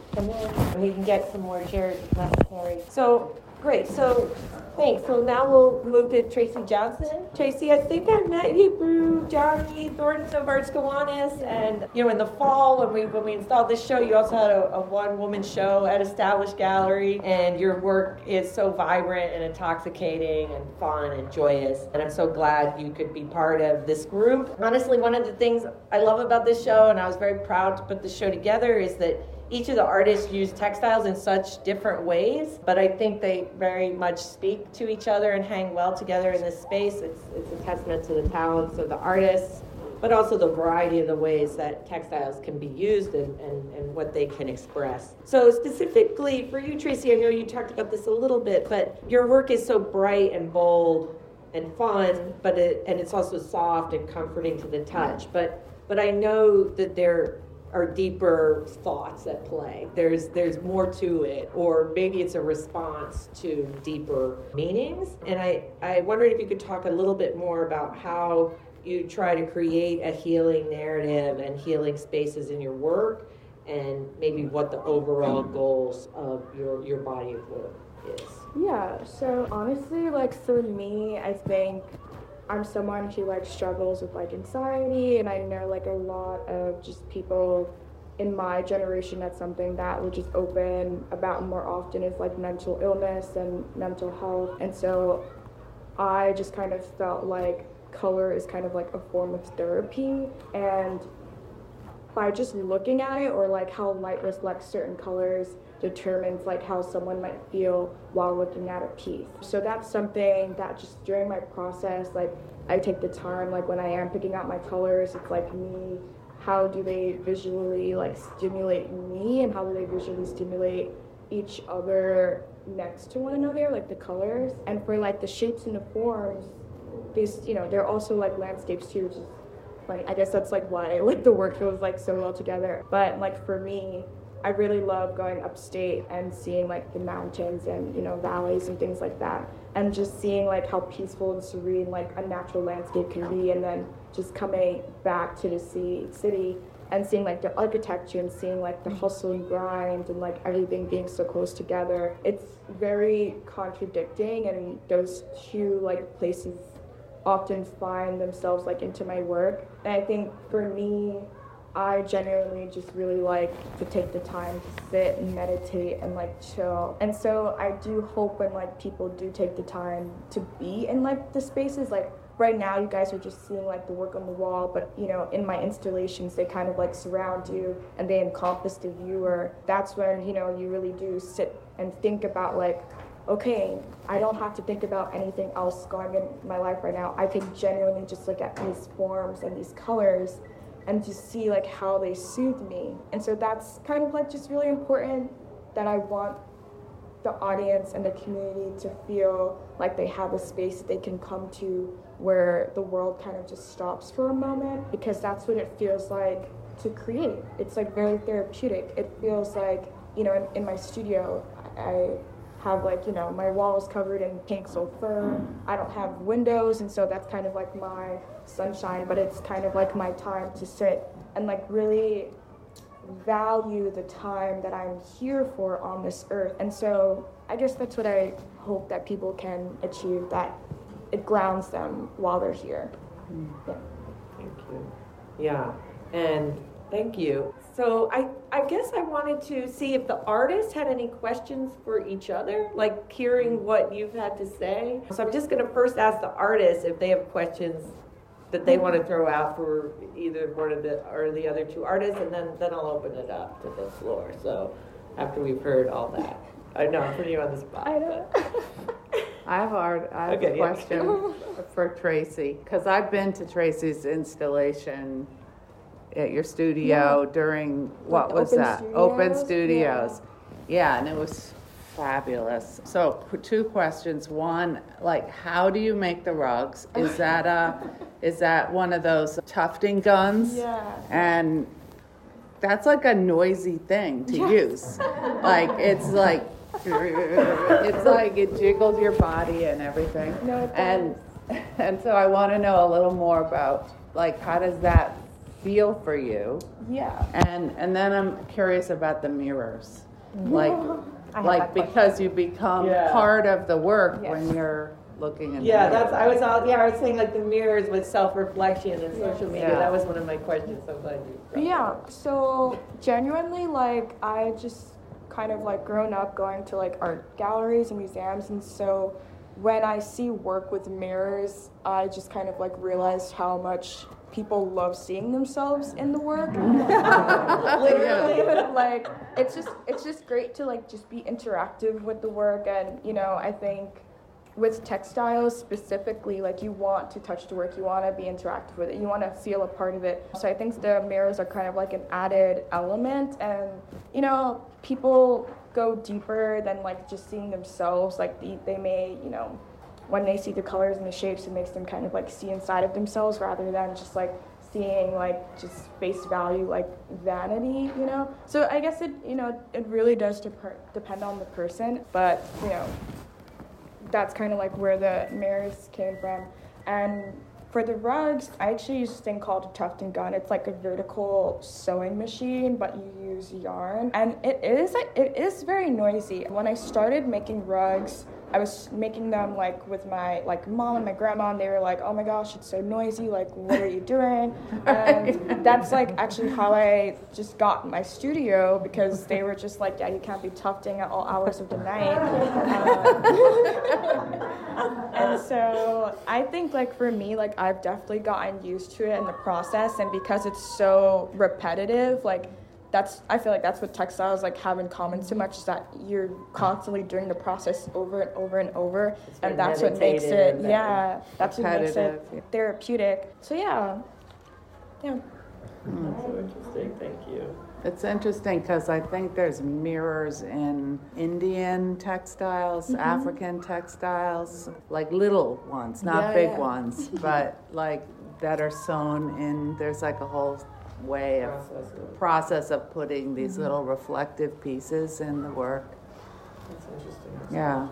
Speaker 2: come in, and we can get some more chairs if necessary. So, great. So, thanks. So now we'll move to Tracy Johnson. Tracy, I think I met you through Johnny Thornton of Arts Gowanus, and in the fall when we installed this show, you also had a one-woman show at Established Gallery, and your work is so vibrant and intoxicating and fun and joyous, and I'm so glad you could be part of this group. Honestly, one of the things I love about this show, and I was very proud to put this show together, is that each of the artists use textiles in such different ways, but I think they very much speak to each other and hang well together in this space. It's a testament to the talents of the artists, but also the variety of the ways that textiles can be used and what they can express. So specifically for you, Tracy, I know you talked about this a little bit, but your work is so bright and bold and fun, but it's also soft and comforting to the touch. But I know that there are deeper thoughts at play. There's more to it, or maybe it's a response to deeper meanings. And I wondered if you could talk a little bit more about how you try to create a healing narrative and healing spaces in your work, and maybe what the overall goals of your body of work is.
Speaker 6: Yeah, so honestly, for me, I think I'm someone who struggles with anxiety, and I know a lot of just people in my generation, that's something that we're just open about more often is mental illness and mental health. And so I just kind of felt like color is kind of a form of therapy, and by just looking at it, or how light reflects certain colors determines how someone might feel while looking at a piece. So that's something that just during my process, I take the time, when I am picking out my colors, it's me, how do they visually stimulate me, and how do they visually stimulate each other next to one another, the colors. And for the shapes and the forms, these, they're also landscapes too, which is I guess that's why the work goes so well together. But for me, I really love going upstate and seeing the mountains and valleys and things like that, and just seeing how peaceful and serene a natural landscape can be, and then just coming back to the city and seeing the architecture and seeing the hustle and grind and everything being so close together. It's very contradicting, and those two places often find themselves into my work. And I think for me, I genuinely just really like to take the time to sit and meditate and chill. And so I do hope when people do take the time to be in the spaces, right now you guys are just seeing the work on the wall, but in my installations they kind of surround you and they encompass the viewer. That's when you really do sit and think about okay, I don't have to think about anything else going in my life right now. I can genuinely just look at these forms and these colors and just see how they soothe me. And so that's kind of just really important, that I want the audience and the community to feel like they have a space that they can come to where the world kind of just stops for a moment, because that's what it feels like to create. It's very therapeutic. It feels in my studio, I have my walls covered in pink so fur. I don't have windows, and so that's kind of my sunshine, but it's kind of my time to sit and really value the time that I'm here for on this earth. And so I guess that's what I hope that people can achieve, that it grounds them while they're here. Yeah.
Speaker 2: Thank you. Yeah, and thank you. So I guess I wanted to see if the artists had any questions for each other, hearing what you've had to say. So I'm just going to first ask the artists if they have questions that they want to throw out for either one of the other two artists, and then I'll open it up to the floor. So after we've heard all that. I know, I'm putting you on the spot.
Speaker 6: I know.
Speaker 4: I have a question for Tracy, because I've been to Tracy's installation at your studio during, what was that? Open Studios. Yeah, and it was fabulous. So 2 questions. One, how do you make the rugs? Is that one of those tufting guns?
Speaker 6: Yeah.
Speaker 4: And that's a noisy thing to use. It jiggles your body and everything.
Speaker 6: No, it does.
Speaker 4: And so I want to know a little more about how does that feel for you.
Speaker 6: Yeah.
Speaker 4: And then I'm curious about the mirrors. Like because you become part of the work when you're looking in the mirror.
Speaker 2: I was saying like the mirrors with self-reflection and social media. That was one of my questions. So glad you brought that up.
Speaker 6: So genuinely, like, I just kind of like grown up going to like art galleries and museums, and so when I see work with mirrors, I just kind of like realized how much people love seeing themselves in the work. Literally, like it's just great to like just be interactive with the work, and you know, I think with textiles specifically, like you want to touch the work, you want to be interactive with it, you want to feel a part of it. So I think the mirrors are kind of like an added element, and you know, people go deeper than like just seeing themselves. Like they may, you know, when they see the colors and the shapes, it makes them kind of like see inside of themselves rather than just like seeing like just face value, like vanity, you know. So I guess it, you know, it really does depend on the person, but you know, that's kind of like where the mirrors came from. And for the rugs, I actually use this thing called a tuft and gun. It's like a vertical sewing machine, but you use yarn. And it is very noisy. When I started making rugs, I was making them like with my like mom and my grandma, and they were like, "Oh my gosh, it's so noisy, like what are you doing?" And that's like actually how I just got my studio, because they were just like, "Yeah, you can't be tufting at all hours of the night." And so I think like for me, like I've definitely gotten used to it in the process, and because it's so repetitive, like I feel like that's what textiles like have in common so much, is that you're constantly doing the process over and over and over, and that's what makes it that's what makes it therapeutic. So yeah.
Speaker 2: That's so interesting. Thank you.
Speaker 4: It's interesting because I think there's mirrors in Indian textiles, African textiles, like little ones, not big ones, but like that are sewn in. There's like a whole process of putting these little reflective pieces in the work.
Speaker 2: That's interesting.
Speaker 4: Yeah.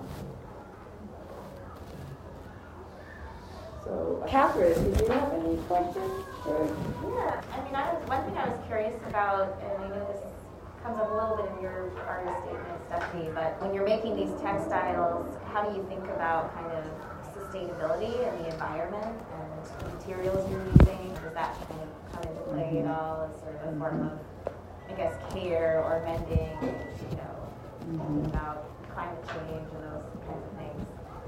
Speaker 2: So, Catherine, did you have any questions?
Speaker 3: Yeah, I mean, one thing I was curious about, and I know this comes up a little bit in your artist statement, Stephanie, but when you're making these textiles, how do you think about kind of sustainability and the environment and the materials you're using? Does that kind of come into play at all as sort of a form of, I guess, care or mending, you know, thinking about climate change and those kinds of things?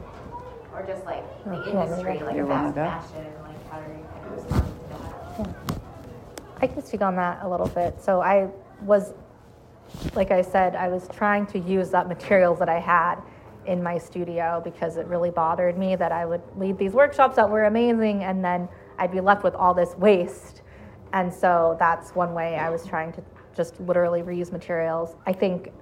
Speaker 3: Or just like the industry, like fast fashion, like how are you kind of responding to that?
Speaker 1: I can speak on that a little bit. So I was, like I said, I was trying to use up materials that I had in my studio because it really bothered me that I would lead these workshops that were amazing and then I'd be left with all this waste. And so that's one way I was trying to just literally reuse materials. I think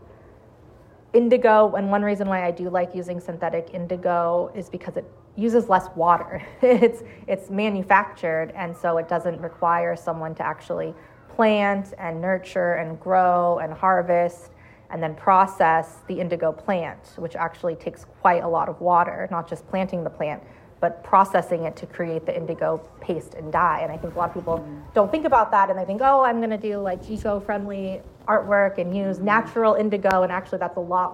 Speaker 1: indigo, and one reason why I do like using synthetic indigo is because it uses less water. It's manufactured, and so it doesn't require someone to actually plant and nurture and grow and harvest and then process the indigo plant, which actually takes quite a lot of water, not just planting the plant, but processing it to create the indigo paste and dye. And I think a lot of people don't think about that, and they think, oh, I'm gonna do like eco-friendly artwork and use natural indigo, and actually that's a lot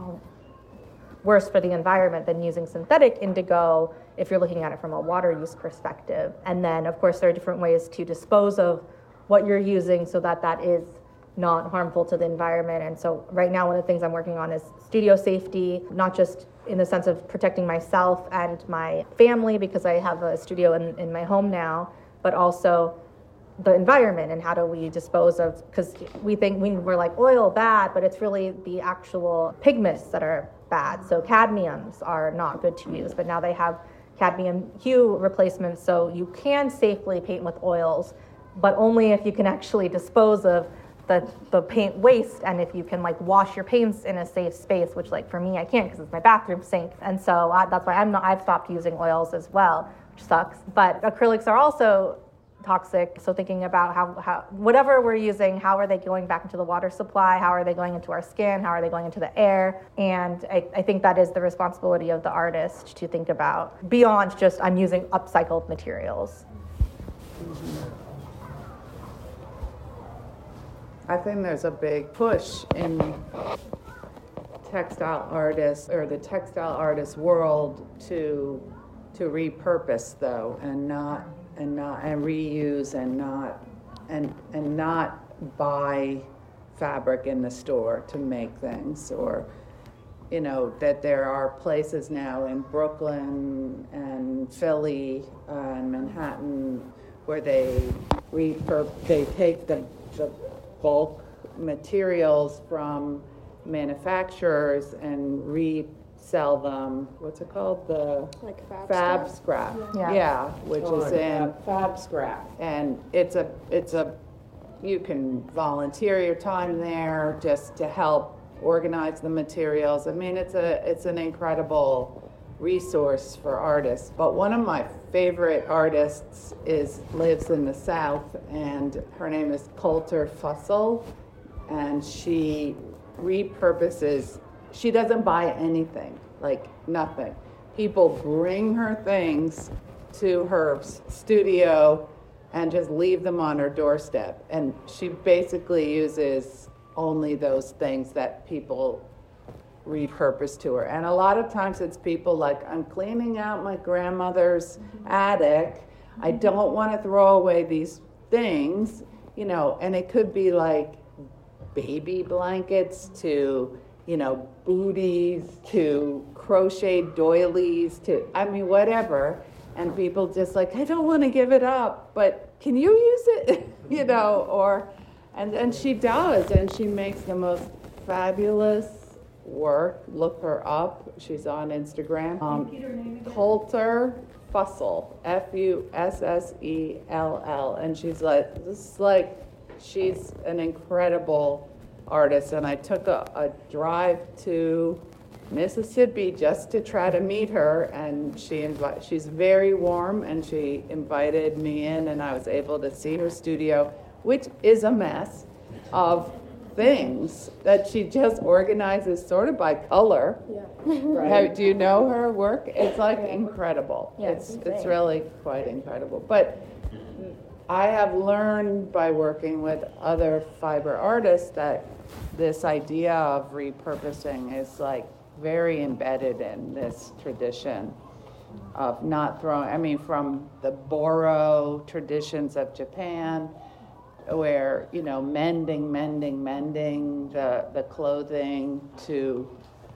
Speaker 1: worse for the environment than using synthetic indigo if you're looking at it from a water use perspective. And then, of course, there are different ways to dispose of what you're using so that that is not harmful to the environment. And so right now, one of the things I'm working on is studio safety, not just in the sense of protecting myself and my family, because I have a studio in my home now, but also the environment and how do we dispose of, because we're like oil bad, but it's really the actual pigments that are bad. So cadmiums are not good to use, but now they have cadmium hue replacements, so you can safely paint with oils, but only if you can actually dispose of the paint waste, and if you can like wash your paints in a safe space, which like for me I can't because it's my bathroom sink, and so that's why I've stopped using oils as well, which sucks. But acrylics are also toxic, so thinking about how whatever we're using, how are they going back into the water supply, how are they going into our skin, how are they going into the air, and I think that is the responsibility of the artist to think about beyond just I'm using upcycled materials.
Speaker 4: I think there's a big push in textile artists or the textile artist world to repurpose though, and reuse and not buy fabric in the store to make things, or that there are places now in Brooklyn and Philly and Manhattan where they take the bulk materials from manufacturers and resell them. What's it called? The
Speaker 6: Like
Speaker 4: fab scrap. Yeah, which is in
Speaker 7: fab scrap.
Speaker 4: and it's a you can volunteer your time there just to help organize the materials. I mean, it's an incredible resource for artists. But one of my favorite artists lives in the South, and her name is Coulter Fussell, and she repurposes. She doesn't buy anything, like nothing. People bring her things to her studio and just leave them on her doorstep. And she basically uses only those things that people repurpose to her. And a lot of times it's people like, I'm cleaning out my grandmother's attic. I don't want to throw away these things, and it could be like baby blankets to, booties to crocheted doilies to, whatever. And people just like, I don't want to give it up, but can you use it? And she does, and she makes the most fabulous work. Look her up. She's on Instagram. Coulter Fussell, Fussell, and she's an incredible artist. And I took a drive to Mississippi just to try to meet her, and she's very warm, and she invited me in, and I was able to see her studio, which is a mess of things that she just organizes sort of by color.
Speaker 6: Yeah.
Speaker 4: Right. Do you know her work? It's incredible.
Speaker 6: Yeah,
Speaker 4: it's really quite incredible. But I have learned by working with other fiber artists that this idea of repurposing is very embedded in this tradition of not throwing, from the Boro traditions of Japan, where, mending the clothing to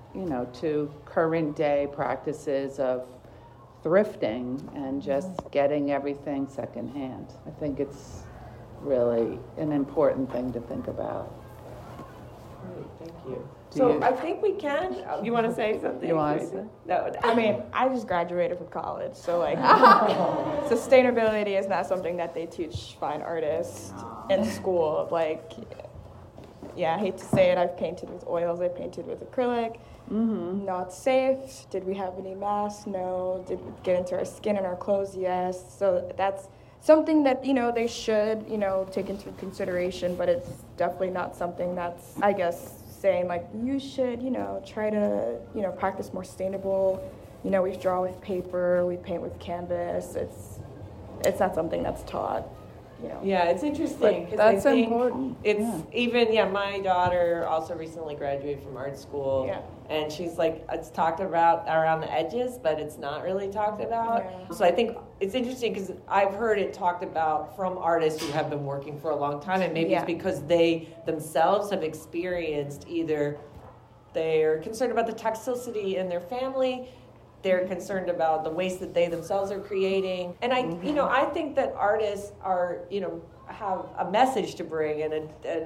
Speaker 4: current day practices of thrifting and just getting everything secondhand. I think it's really an important thing to think about.
Speaker 7: Great, thank you.
Speaker 2: I think we can. You want to say something?
Speaker 4: You want to say?
Speaker 2: No.
Speaker 6: I just graduated from college, so sustainability is not something that they teach fine artists in school. I hate to say it, I've painted with oils, I painted with acrylic. Mm-hmm. Not safe. Did we have any masks? No. Did we get into our skin and our clothes? Yes. So that's something that, they should, take into consideration, but it's definitely not something that's, I guess, saying you should, try to, practice more sustainable. We draw with paper, we paint with canvas. It's not something that's taught.
Speaker 7: Yeah, it's interesting because
Speaker 4: that's
Speaker 7: I think
Speaker 4: important.
Speaker 7: It's my daughter also recently graduated from art school.
Speaker 6: Yeah.
Speaker 7: And she's it's talked about around the edges, but it's not really talked about. Yeah. So I think it's interesting because I've heard it talked about from artists who have been working for a long time, and maybe it's because they themselves have experienced either they're concerned about the toxicity in their family, they're concerned about the waste that they themselves are creating. And I think that artists are, have a message to bring and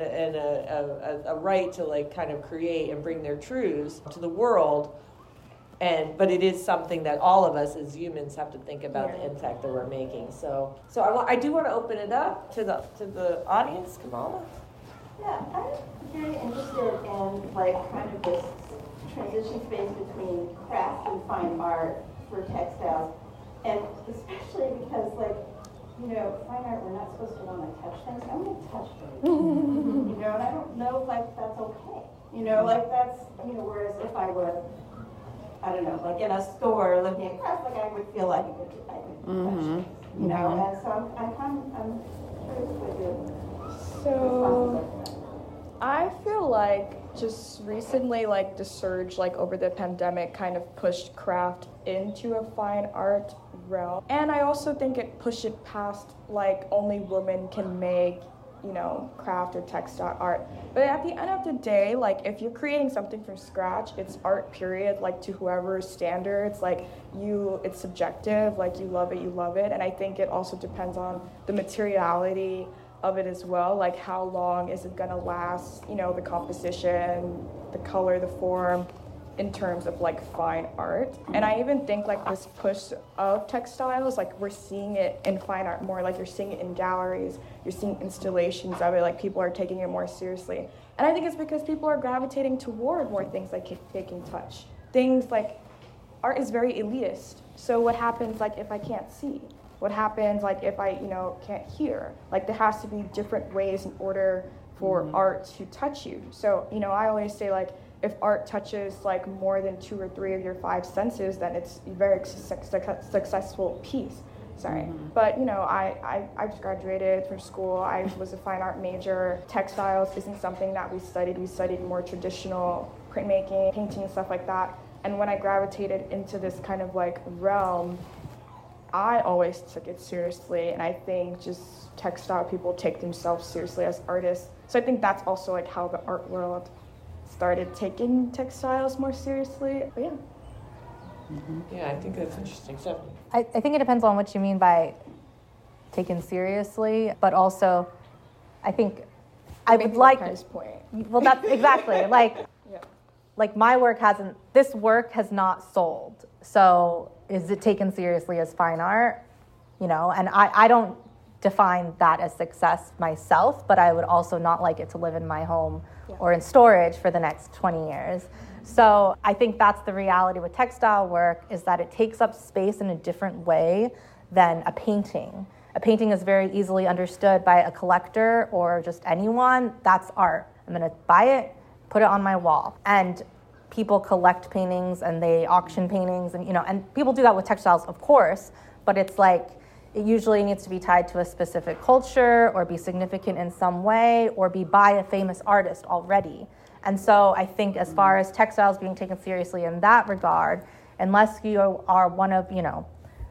Speaker 7: a right to kind of create and bring their truths to the world. But it is something that all of us as humans have to think about the impact that we're making. So I do want to open it up to the audience. Kamala?
Speaker 8: Yeah, I'm very interested in kind of this transition space between craft and fine art for textiles, and especially because fine art, we're not supposed to want to touch things. I'm going to touch things, and I don't know if that's okay. That's whereas if I were, I don't know, in a store looking at craft, I would feel like I could touch things, and so I'm curious what your responses are to that.
Speaker 6: I feel like just recently, like the surge, like over the pandemic, kind of pushed craft into a fine art realm. And I also think it pushed it past like only women can make, you know, craft or textile art. But at the end of the day, like if you're creating something from scratch, it's art period, like to whoever's standards, like it's subjective, like you love it. And I think it also depends on the materiality of it as well, like how long is it gonna last, you know, the composition, the color, the form, in terms of like fine art. And I even think like this push of textiles, like we're seeing it in fine art more, like you're seeing it in galleries, you're seeing installations of it, like people are taking it more seriously. And I think it's because people are gravitating toward more things like they can touch. Things like art is very elitist. So what happens like if I can't see? What happens like if I, you know, can't hear? Like there has to be different ways in order for art to touch you. So, you know, I always say like if art touches like more than 2 or 3 of your 5 senses, then it's a very successful piece. But you know, I just graduated from school. I was a fine art major. Textiles isn't something that we studied. We studied more traditional printmaking, painting, stuff like that. And when I gravitated into this kind of like realm, I always took it seriously, and I think just textile people take themselves seriously as artists. So I think that's also like how the art world started taking textiles more seriously. But yeah.
Speaker 7: Yeah, I think that's interesting. So
Speaker 5: I think it depends on what you mean by taken seriously, but also I think I would like
Speaker 6: price point.
Speaker 5: Well, that's exactly like my work this work has not sold. So is it taken seriously as fine art? You know, and I don't define that as success myself, but I would also not like it to live in my home or in storage for the next 20 years. So I think that's the reality with textile work, is that it takes up space in a different way than a painting. A painting is very easily understood by a collector or just anyone. That's art. I'm going to buy it, put it on my wall. And people collect paintings and they auction paintings, and you know, and people do that with textiles, of course, but it's like it usually needs to be tied to a specific culture or be significant in some way or be by a famous artist already. And so I think as far as textiles being taken seriously in that regard, unless you are one of, you know,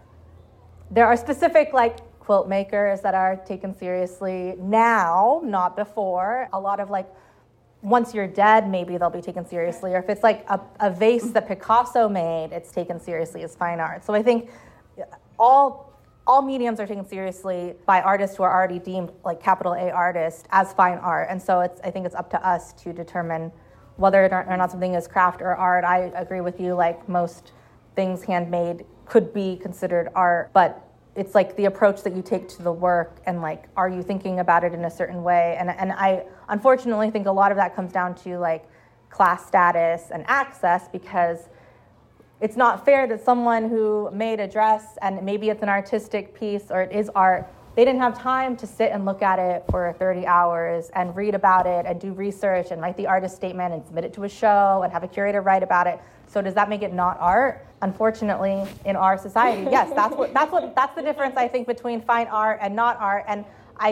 Speaker 5: there are specific like quilt makers that are taken seriously now, not before. A lot of like, once you're dead, maybe they'll be taken seriously. Or if it's like a vase that Picasso made, it's taken seriously as fine art. So I think all mediums are taken seriously by artists who are already deemed like capital A artists as fine art. And so I think it's up to us to determine whether or not something is craft or art. I agree with you, like most things handmade could be considered art, but it's like the approach that you take to the work and like, are you thinking about it in a certain way? And I unfortunately think a lot of that comes down to like class status and access, because it's not fair that someone who made a dress and maybe it's an artistic piece or it is art, they didn't have time to sit and look at it for 30 hours and read about it and do research and write the artist statement and submit it to a show and have a curator write about it. So does that make it not art? Unfortunately, in our society, yes, that's the difference, I think, between fine art and not art. And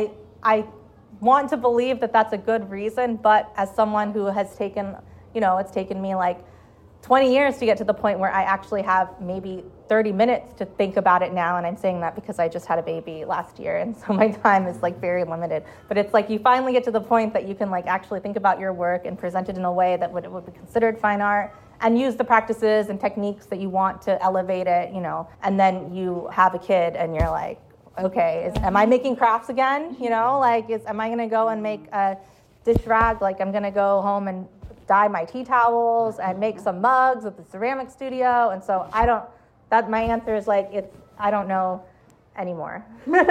Speaker 5: I want to believe that that's a good reason, but as someone who has taken, you know, it's taken me like 20 years to get to the point where I actually have maybe 30 minutes to think about it now, and I'm saying that because I just had a baby last year, and so my time is like very limited. But it's like you finally get to the point that you can like actually think about your work and present it in a way that would be considered fine art, and use the practices and techniques that you want to elevate it, you know, and then you have a kid and you're like, okay, am I making crafts again? You know, like, am I going to go and make a dish rag? Like, I'm going to go home and dye my tea towels and make some mugs at the ceramic studio. And so my answer is like, I don't know anymore.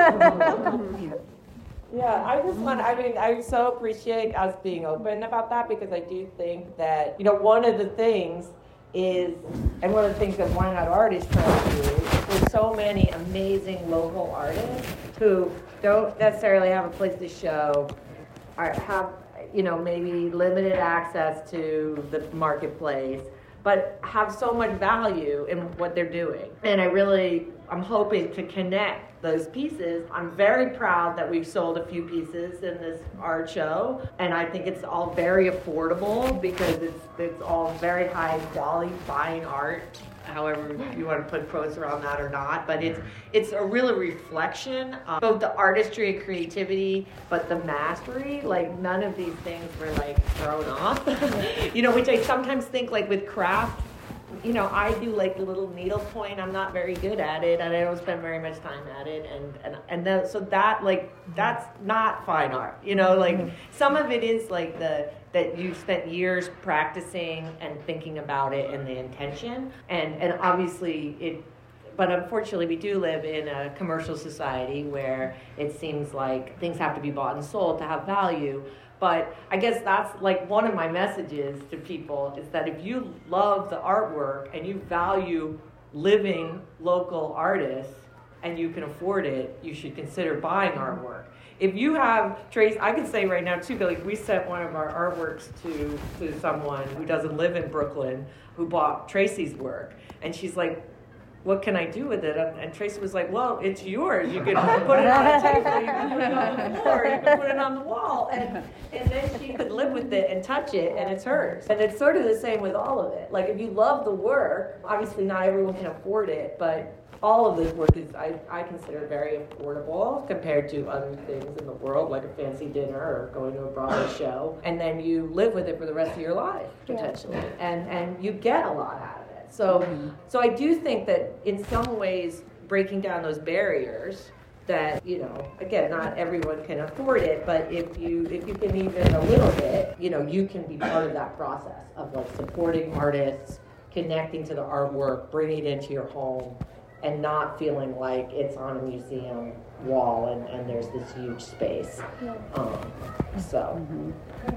Speaker 7: Yeah, I so appreciate us being open about that, because I do think that, you know, one of the things is, and one of the things that Why Not Art is trying to do, there's so many amazing local artists who don't necessarily have a place to show, or have, you know, maybe limited access to the marketplace, but have so much value in what they're doing. And I really
Speaker 2: I'm hoping to connect those pieces. I'm very proud that we've sold a few pieces in this art show, and I think it's all very affordable because it's all very high quality, fine art, however you want to put quotes around that or not, but it's a real reflection of both the artistry and creativity, but the mastery. Like, none of these things were like thrown off, which I sometimes think, like with craft, I do like the little needle point. I'm not very good at it, and I don't spend very much time at it, so that, like, that's not fine art. Some of it is like that you've spent years practicing and thinking about it and the intention, and obviously but unfortunately we do live in a commercial society where it seems like things have to be bought and sold to have value. But I guess that's like one of my messages to people, is that if you love the artwork and you value living local artists and you can afford it, you should consider buying artwork. If you have Trace, I can say right now too, Billy, we sent one of our artworks to someone who doesn't live in Brooklyn who bought Tracy's work, and she's like, what can I do with it? And Tracy was like, well, it's yours. You can put it on a table, you can put it on the floor, you can put it on the wall. And then she could live with it and touch it, and it's hers. And it's sort of the same with all of it. Like, if you love the work, obviously not everyone can afford it, but all of this work is, I consider, very affordable compared to other things in the world, like a fancy dinner or going to a Broadway show. And then you live with it for the rest of your life, potentially. And you get a lot out of it. So I do think that in some ways, breaking down those barriers, that, again, not everyone can afford it, but if you can even a little bit, you can be part of that process of, like, supporting artists, connecting to the artwork, bringing it into your home, and not feeling like it's on a museum wall and there's this huge space.
Speaker 8: Could I just say something?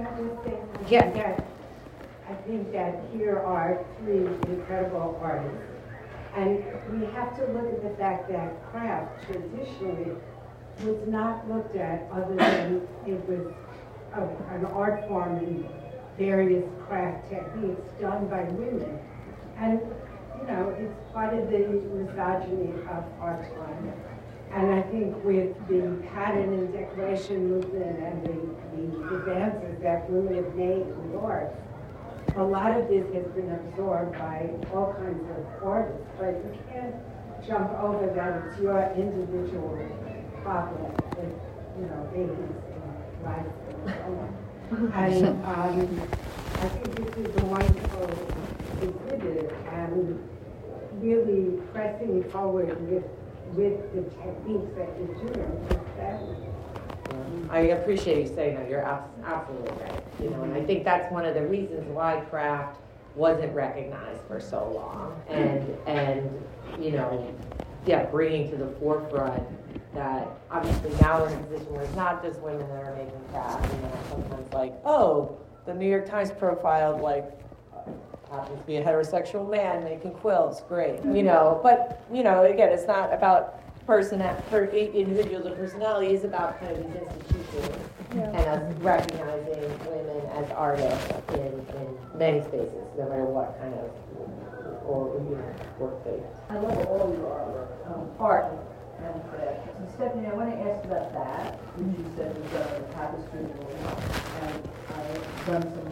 Speaker 2: Yeah.
Speaker 9: I think that here are three incredible artists. And we have to look at the fact that craft traditionally was not looked at other than it was an art form in various craft techniques done by women. And, it's part of the misogyny of art form. And I think with the pattern and decoration movement and the advances that women have made in the arts, a lot of this has been absorbed by all kinds of artists, but you can't jump over that. It's your individual problem with, babies and life and so on. And I think this is a wonderful exhibit, and really pressing forward with the techniques that you're doing is fabulous.
Speaker 2: I appreciate you saying that. You're absolutely right. And I think that's one of the reasons why craft wasn't recognized for so long. And bringing to the forefront that obviously now we're in a position where it's not just women that are making craft. Sometimes like, oh, the New York Times profiled, like, happens to be a heterosexual man making quilts. Great. But again, it's not about individuals and personality. Is about kind of these institutions and us recognizing women as artists in many spaces, no matter what kind of work they.
Speaker 10: I love all your artwork, art and craft. So Stephanie, I want to ask about that, which you said was done in the tapestry room, and I've done some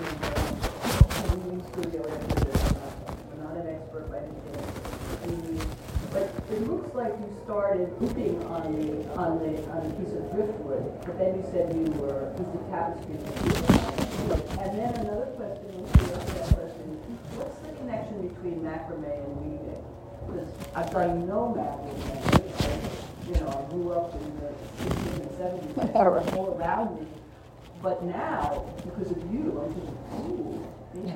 Speaker 10: moving studio. I'm not an expert by any chance. But it looks like you started looping on a piece of driftwood, but then you said you were a piece of tapestry. And then another question, what's the connection between macrame and weaving? Because I've done no macrame. I grew up in the 60s and 70s, all around me. But now, because of you, I'm just, ooh.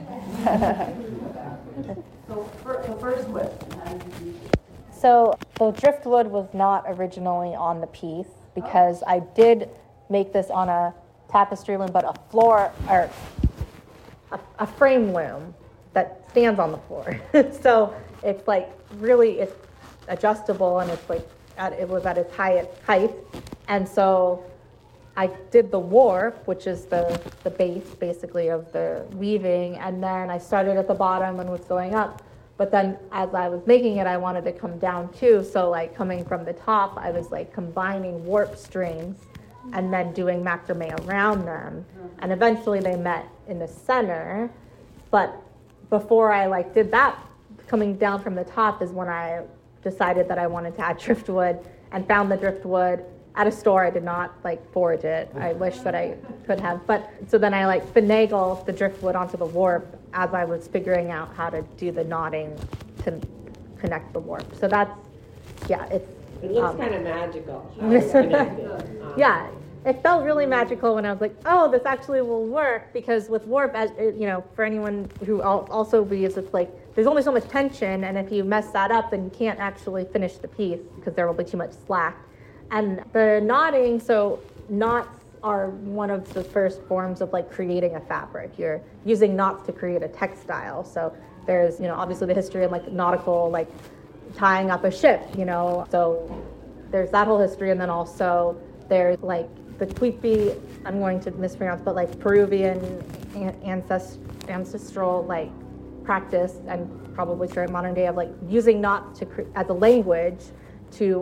Speaker 10: So first question, how did you do it?
Speaker 5: So the driftwood was not originally on the piece because I did make this on a tapestry loom, but a floor or a frame loom that stands on the floor. So it's like really it's adjustable, and it's like it was at its highest height, and so I did the warp, which is the base basically of the weaving, and then I started at the bottom and was going up. But then as I was making it, I wanted to come down too. So like coming from the top, I was like combining warp strings and then doing macrame around them. And eventually they met in the center. But before I like did that, coming down from the top is when I decided that I wanted to add driftwood and found the driftwood at a store. I did not like forage it. I wish that I could have. But so then I like finagled the driftwood onto the warp as I was figuring out how to do the knotting to connect the warp. So that's, yeah, it's.
Speaker 7: It looks kind of magical.
Speaker 5: Yeah, it felt really magical when I was like, oh, this actually will work, because with warp, as you know, for anyone who also believes it's like, there's only so much tension, and if you mess that up, then you can't actually finish the piece because there will be too much slack. And the knotting, so knots are one of the first forms of like creating a fabric. You're using knots to create a textile. So there's, you know, obviously the history of like nautical, like tying up a ship, you know. So there's that whole history, and then also there's like the Tuipi, I'm going to mispronounce, but like Peruvian ancestral like practice, and probably true in modern day, of like using knots as a language to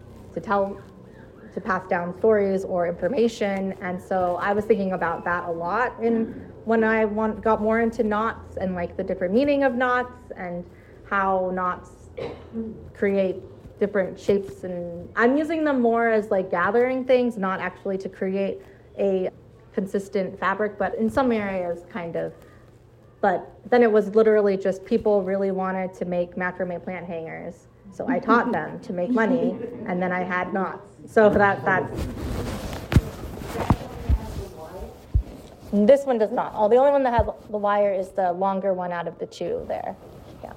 Speaker 5: pass down stories or information. And so I was thinking about that a lot when I got more into knots and like the different meaning of knots and how knots create different shapes. And I'm using them more as like gathering things, not actually to create a consistent fabric, but in some areas kind of. But then it was literally just people really wanted to make macrame plant hangers. So I taught them to make money, and then I had knots. So that's. This one does not. The only one that has the wire is the longer one out of the two there. Yeah.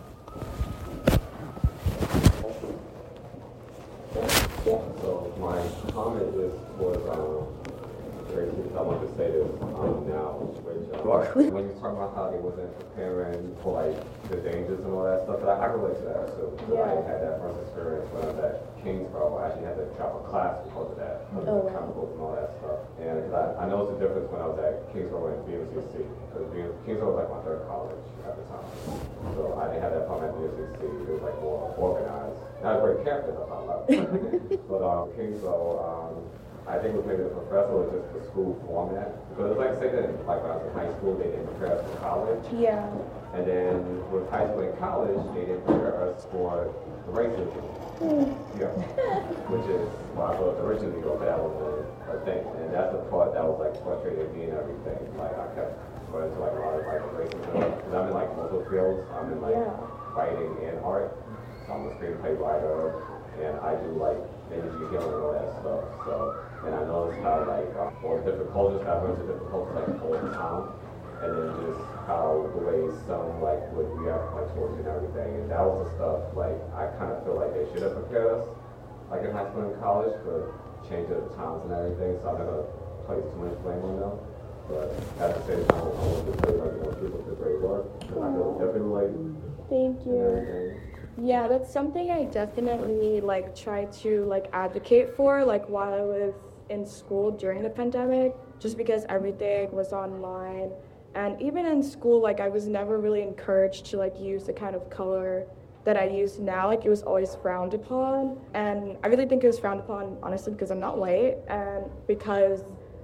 Speaker 11: So my comment was I want to say this now, which when you talk about how they wasn't preparing for like the dangers and all that stuff, but I relate to that too. I had that first experience when I was at Kingsborough. I actually had to drop a class because of that, chemicals and all that stuff. And I noticed the difference when I was at Kingsborough and BMCC, because Kingsborough was like my third college at the time. So I didn't have that problem at BMCC. It was like more organized. Not very campus, I found out. But Kingsborough, I think it was maybe the professor or just the school format. Because it's like, say that like when I was in high school, they didn't prepare us for college.
Speaker 6: Yeah.
Speaker 11: And then with high school and college, they didn't prepare us for the racism. Yeah. Which is why I thought originally that was a thing. And that's the part that was like frustrating me and everything. Like I kept going into like a lot of like racism. Because I'm in like multiple fields. I'm in like writing and art. So I'm a screenplay writer. And I do like energy healing and all that stuff. So, and I noticed how like all the different cultures, I've heard of different cultures like all the time, and then just how the way some like would react like towards you and everything. And that was the stuff like I kind of feel like they should have prepared us like in high school and college for change of the times and everything. So I'm not gonna place too much blame on them. But at the same time, I want to say like more people for great work because I feel definitely like.
Speaker 6: Thank you. Yeah, that's something I definitely like try to like advocate for like while I was in school during the pandemic, just because everything was online. And even in school, like I was never really encouraged to like use the kind of color that I use now. Like it was always frowned upon. And I really think it was frowned upon, honestly, because I'm not white, and because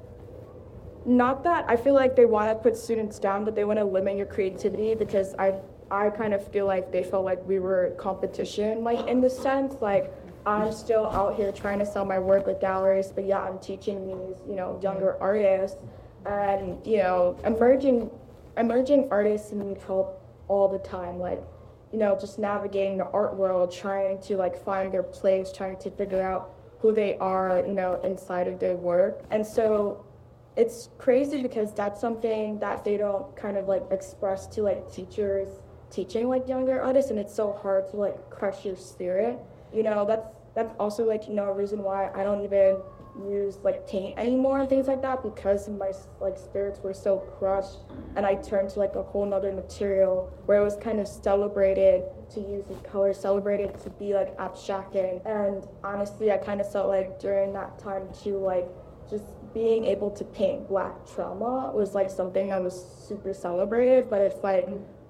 Speaker 6: not that I feel like they want to put students down, but they want to limit your creativity, because I kind of feel like they felt like we were competition, like in the sense, like I'm still out here trying to sell my work with galleries, but yeah, I'm teaching these, you know, younger artists, and, you know, emerging artists need help all the time, like, you know, just navigating the art world, trying to like find their place, trying to figure out who they are, you know, inside of their work. And so it's crazy because that's something that they don't kind of like express to like teachers teaching like younger artists, and it's so hard to like crush your spirit. You know, that's also like, you know, a reason why I don't even use like paint anymore and things like that, because my like spirits were so crushed, and I turned to like a whole nother material where it was kind of celebrated to use the color, celebrated to be like abstracting. And honestly, I kind of felt like during that time too, like just being able to paint Black trauma was like something that was super celebrated, but it's like,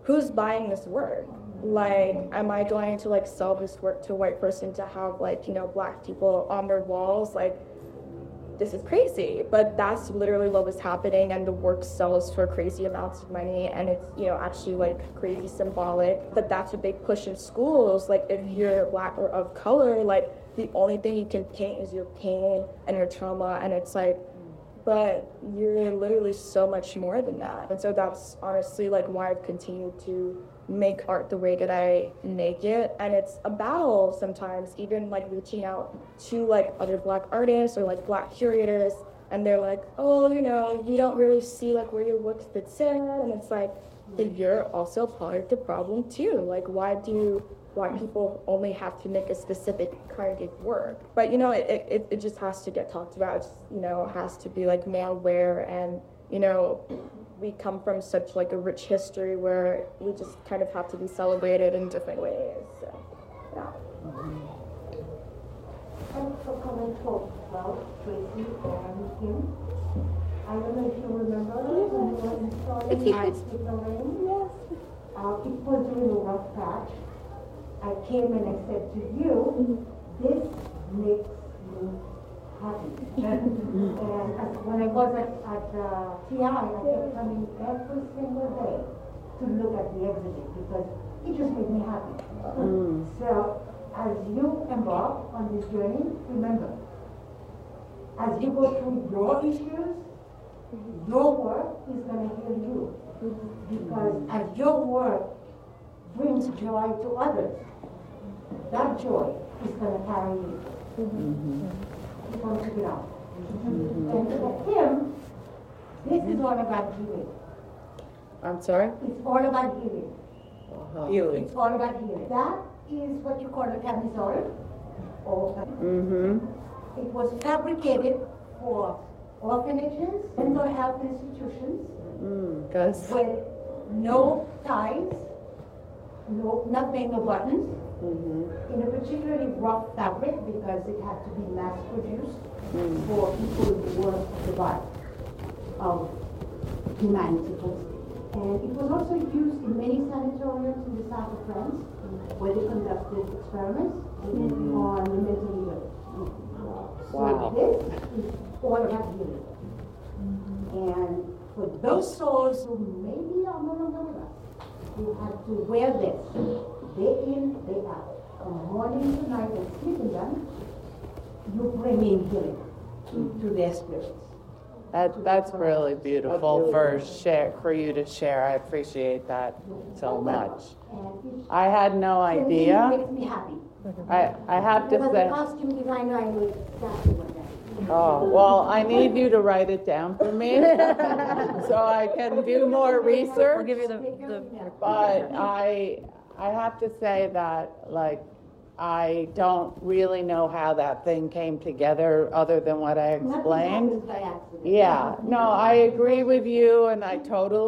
Speaker 6: who's buying this work? Like, am I going to like sell this work to a white person to have like, you know, black people on their walls? Like, this is crazy. But that's literally what was happening, and the work sells for crazy amounts of money, and it's, you know, actually like crazy symbolic. But that's a big push in schools. Like, if you're black or of color, like the only thing you can paint is your pain and your trauma, and it's like, but you're literally so much more than that. And so that's honestly like why I've continued to make art the way that I make it. And it's a battle sometimes, even like reaching out to like other black artists or like black curators, and they're like, oh, you know, you don't really see like where your work fits in. And it's like, you're also part of the problem too. Like, why do black people only have to make a specific kind of work? But you know, it just has to get talked about. It's, you know, it has to be like more aware, and you know, we come from such like a rich history where we just kind of have to be celebrated in different ways. So, yeah.
Speaker 8: And for comment about Tracy and him, I don't know if you remember when you were installing the rain. Yes. It was really a rough patch. I came and I said to you, this makes me happy. And when I was at TI, I kept coming every single day to look at the exhibit because it just made me happy. So as you embark on this journey, remember, as you go through your issues, your work is going to heal you. Because as your work brings joy to others, that joy is going to carry you. You're going to take it out. And for him, this is all about healing.
Speaker 4: I'm sorry?
Speaker 8: It's all about healing.
Speaker 7: Healing.
Speaker 8: It's all about healing. That is what you call a camisole. It was fabricated for orphanages, mental health institutions, with no ties, nothing, no buttons, in a particularly rough fabric because it had to be mass produced for people who were the body of humanity. And it was also used in many sanatoriums in the south of France where they conducted experiments on the mentally ill. So this is all about healing. And for those souls who maybe are no longer with us, you have to wear this day in, day out, from morning to night and sleeping them, you bring in healing to their spirits.
Speaker 4: That's really beautiful for you to share. I appreciate that so much. I had no idea.
Speaker 8: It makes me happy.
Speaker 4: I have to
Speaker 8: As
Speaker 4: say.
Speaker 8: a costume designer, I know exactly what that is.
Speaker 4: Oh, well, I need you to write it down for me so I can do more research.
Speaker 5: We'll give you the
Speaker 4: But I have to say that, like, I don't really know how that thing came together other than what I explained. Yeah, no, I agree with you, and I'm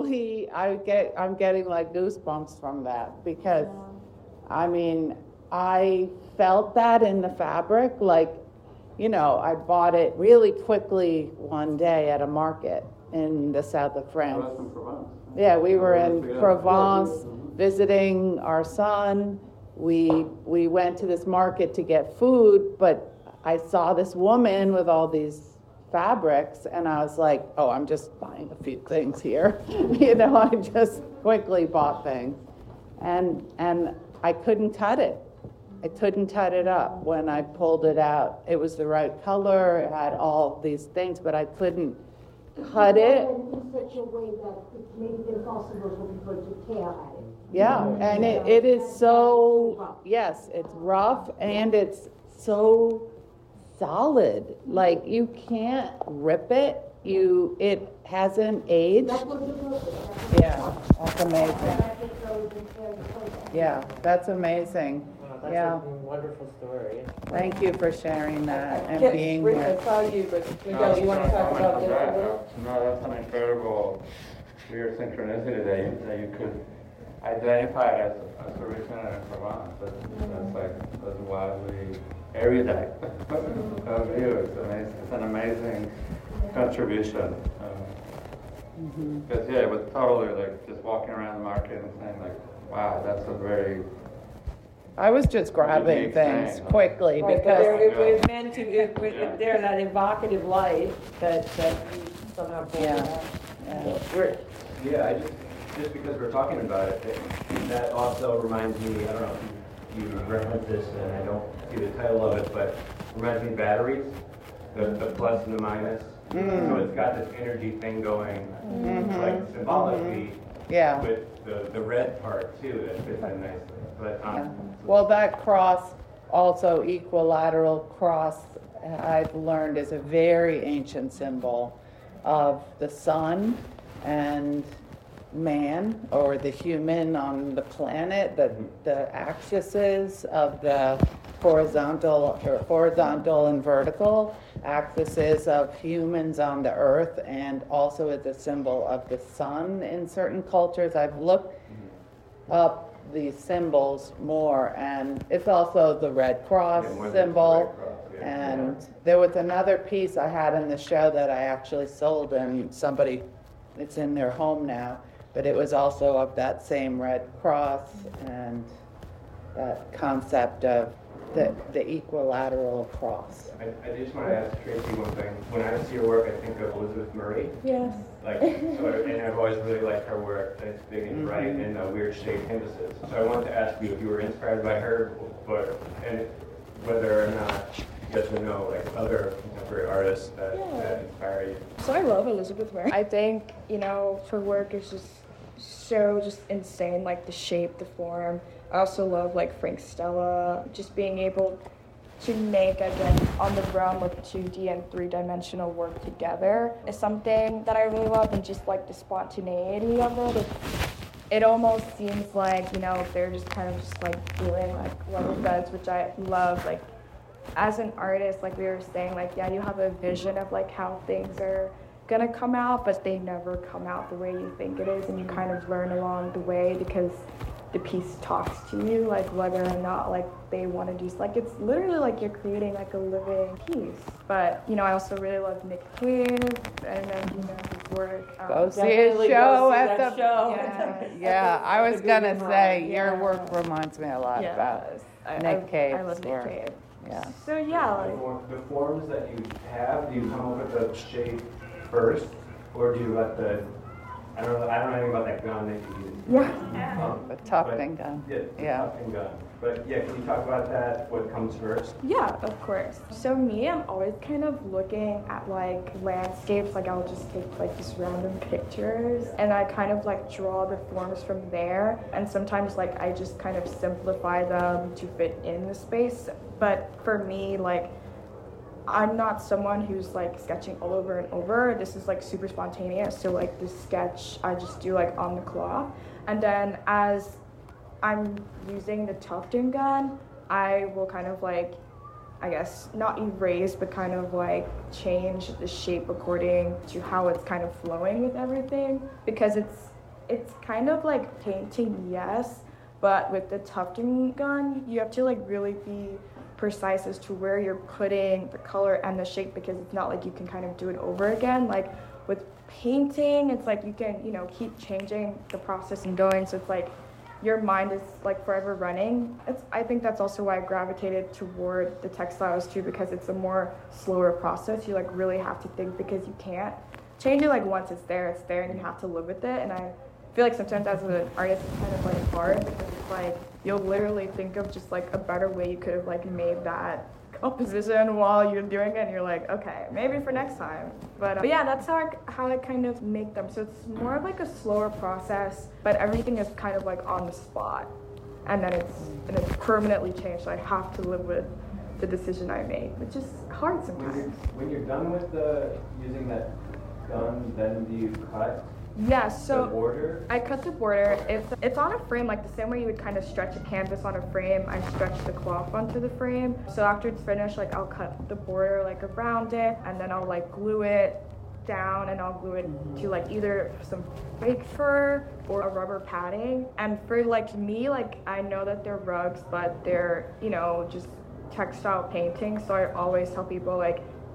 Speaker 4: getting like goosebumps from that because, I mean, I felt that in the fabric, like, you know, I bought it really quickly one day at a market in the south of France. Yeah, we were in Provence visiting our son. We went to this market to get food, but I saw this woman with all these fabrics, and I was like, oh, I'm just buying a few things here. You know, I just quickly bought things. And I couldn't cut it. I couldn't cut it up when I pulled it out. It was the right color, it had all these things, but I couldn't cut it.
Speaker 8: In such a way that it made it impossible for people to tear at it.
Speaker 4: Yeah, and it is so, yes, it's rough and it's so solid. Like, you can't rip it. It hasn't aged. Yeah, that's amazing. Yeah, that's amazing.
Speaker 12: That's
Speaker 4: Yeah.
Speaker 12: a wonderful story.
Speaker 4: Thank you for sharing that and
Speaker 7: Yes,
Speaker 4: being
Speaker 7: Rick, I
Speaker 4: here.
Speaker 7: saw you, but Miguel, you want to talk about this a little?
Speaker 11: No, that's an incredible, weird synchronicity that you could identify as originator in Provence. That's wildly erudite of you. It's amazing. It's an amazing contribution.
Speaker 12: Because it was totally like just walking around the market and saying like, wow, that's a very.
Speaker 4: I was just grabbing things quickly because
Speaker 7: it was meant to. There's that evocative light that you somehow pulled out.
Speaker 11: Yeah, I just because we're talking about it, that also reminds me. I don't know if you referenced this, and I don't see the title of it, but it reminds me of batteries, the plus and the minus. So it's got this energy thing going, like symbolically, with the red part too that fits in nicely. But
Speaker 4: well, that cross, also equilateral cross, I've learned is a very ancient symbol of the sun and man, or the human on the planet, the axes of the horizontal and vertical axes of humans on the earth, and also as a symbol of the sun in certain cultures. I've looked up these symbols more, and it's also the Red Cross symbol. And there was another piece I had in the show that I actually sold, and it's in their home now, but it was also of that same Red Cross and that concept of the equilateral cross.
Speaker 11: I just want to ask Tracy one thing. When I see your work, I think of Elizabeth Murray.
Speaker 6: Yes.
Speaker 11: And I've always really liked her work. It's big and bright and weird shaped canvases. So I wanted to ask you if you were inspired by her, and whether or not, yes or no, like other contemporary artists that inspire you.
Speaker 6: So I love Elizabeth Murray. I think, her work is just so insane, like the shape, the form. I also love like Frank Stella, just being able to make, again, on the realm of 2D and 3-dimensional work together is something that I really love, and just like the spontaneity of it. It almost seems like, they're just kind of just like doing like what it does, which I love. Like as an artist, like we were saying, like, you have a vision of like how things are gonna come out, but they never come out the way you think it is, and you kind of learn along the way because the piece talks to you, like whether or not like they want to do, like it's literally like you're creating like a living piece. But I also really love Nick Cave, and then his work.
Speaker 4: Go see his show at the
Speaker 7: show.
Speaker 4: Yeah, I was gonna say your work reminds me a lot about Nick Cave's
Speaker 6: I love
Speaker 4: work.
Speaker 6: Nick Cave.
Speaker 4: Yeah.
Speaker 6: So
Speaker 11: the forms that you have, do you come up with the shape first, or do you let I don't know anything about that gun that you use.
Speaker 4: The Tufting gun.
Speaker 11: Yeah, Tufting gun. But can you talk about that? What comes first?
Speaker 6: Yeah, of course. So me, I'm always kind of looking at like landscapes. Like I'll just take like just random pictures, and I kind of like draw the forms from there. And sometimes like I just kind of simplify them to fit in the space. But for me, like, I'm not someone who's like sketching all over and over. This is like super spontaneous. So like the sketch I just do like on the cloth. And then as I'm using the Tufting gun, I will kind of like, I guess, not erase, but kind of like change the shape according to how it's kind of flowing with everything. Because it's kind of like painting, yes, but with the Tufting gun, you have to like really be precise as to where you're putting the color and the shape, because it's not like you can kind of do it over again. Like with painting, it's like you can, keep changing the process and going. So it's like your mind is like forever running. I think that's also why I gravitated toward the textiles too, because it's a more slower process. You like really have to think, because you can't change it like once it's there, and you have to live with it. And I feel like sometimes as an artist it's kind of like hard, because it's like you'll literally think of just like a better way you could have like made that composition while you're doing it, and you're like, okay, maybe for next time. But yeah, that's how I kind of make them. So it's more of like a slower process, but everything is kind of like on the spot, and then it's permanently changed. So I have to live with the decision I made, which is hard sometimes.
Speaker 11: When you're done with using that gun, then do you cut?
Speaker 6: Yeah, so
Speaker 11: the border?
Speaker 6: I cut the border. It's on a frame, like the same way you would kind of stretch a canvas on a frame. I stretch the cloth onto the frame. So after it's finished, like I'll cut the border like around it, and then I'll like glue it down, and I'll glue it to like either some fake fur or a rubber padding. And for like me, like I know that they're rugs, but they're, just textile painting. So I always tell people like,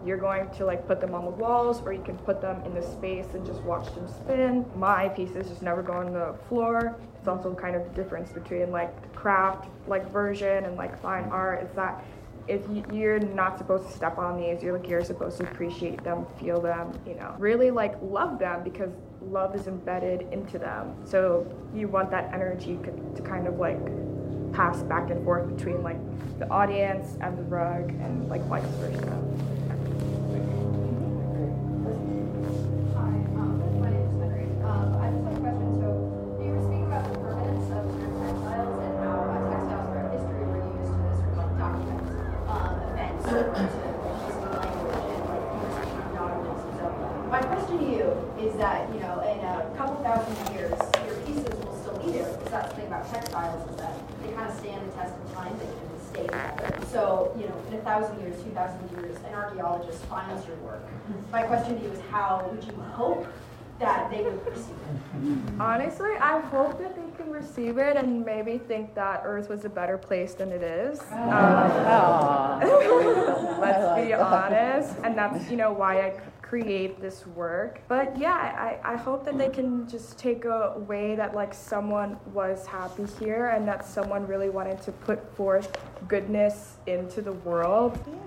Speaker 6: You're going to like put them on the walls, or you can put them in the space and just watch them spin. My pieces just never go on the floor. It's also kind of the difference between like the craft like version and like fine art is that if you're not supposed to step on these, you're supposed to appreciate them, feel them, really like love them, because love is embedded into them. So you want that energy to kind of like pass back and forth between like the audience and the rug and like vice versa.
Speaker 13: My question to you is that, in a couple thousand years, your pieces will still be there, because that's the thing about textiles is that they kind of stand the test of time, they can stay there. So, in 1,000 years, 2,000 years, an archaeologist finds your work. My question to you is, how would you hope that they would receive it?
Speaker 6: Honestly, I hope that they can receive it and maybe think that Earth was a better place than it is. Let's be honest. And that's, why I create this work. But yeah, I hope that they can just take away that like someone was happy here and that someone really wanted to put forth goodness into the world. Yeah.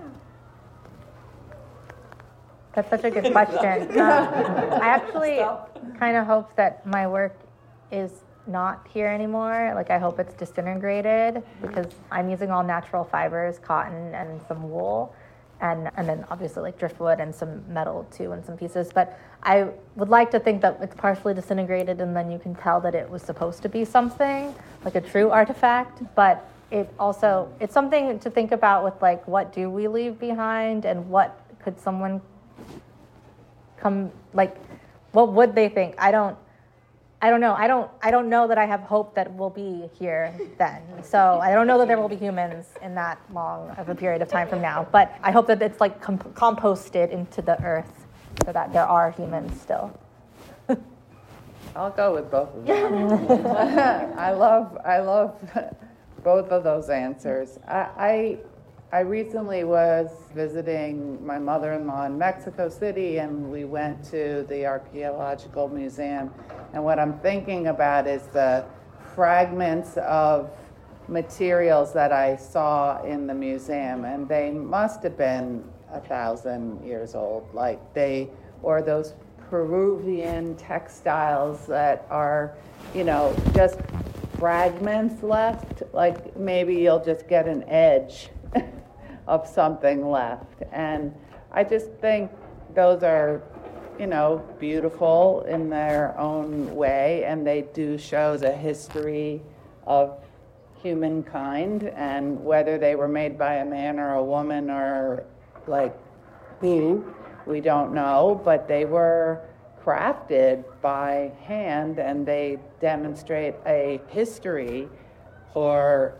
Speaker 1: That's such a good question. I actually kind of hope that my work is not here anymore. Like, I hope it's disintegrated, because I'm using all natural fibers, cotton and some wool, and then obviously like driftwood and some metal too in some pieces. But I would like to think that it's partially disintegrated, and then you can tell that it was supposed to be something, like a true artifact. But it's something to think about with like, what do we leave behind, and what could someone what would they think? I don't know. I don't know that I have hope that we'll be here then. So I don't know that there will be humans in that long of a period of time from now. But I hope that it's like composted into the earth, so that there are humans still.
Speaker 4: I'll go with both of them. I love both of those answers. I recently was visiting my mother-in-law in Mexico City, and we went to the Archaeological Museum. And what I'm thinking about is the fragments of materials that I saw in the museum, and they must have been 1,000 years old. Or those Peruvian textiles that are, just fragments left. Like, maybe you'll just get an edge of something left. And I just think those are, beautiful in their own way, and they do show the history of humankind, and whether they were made by a man or a woman or like who, we don't know, but they were crafted by hand, and they demonstrate a history or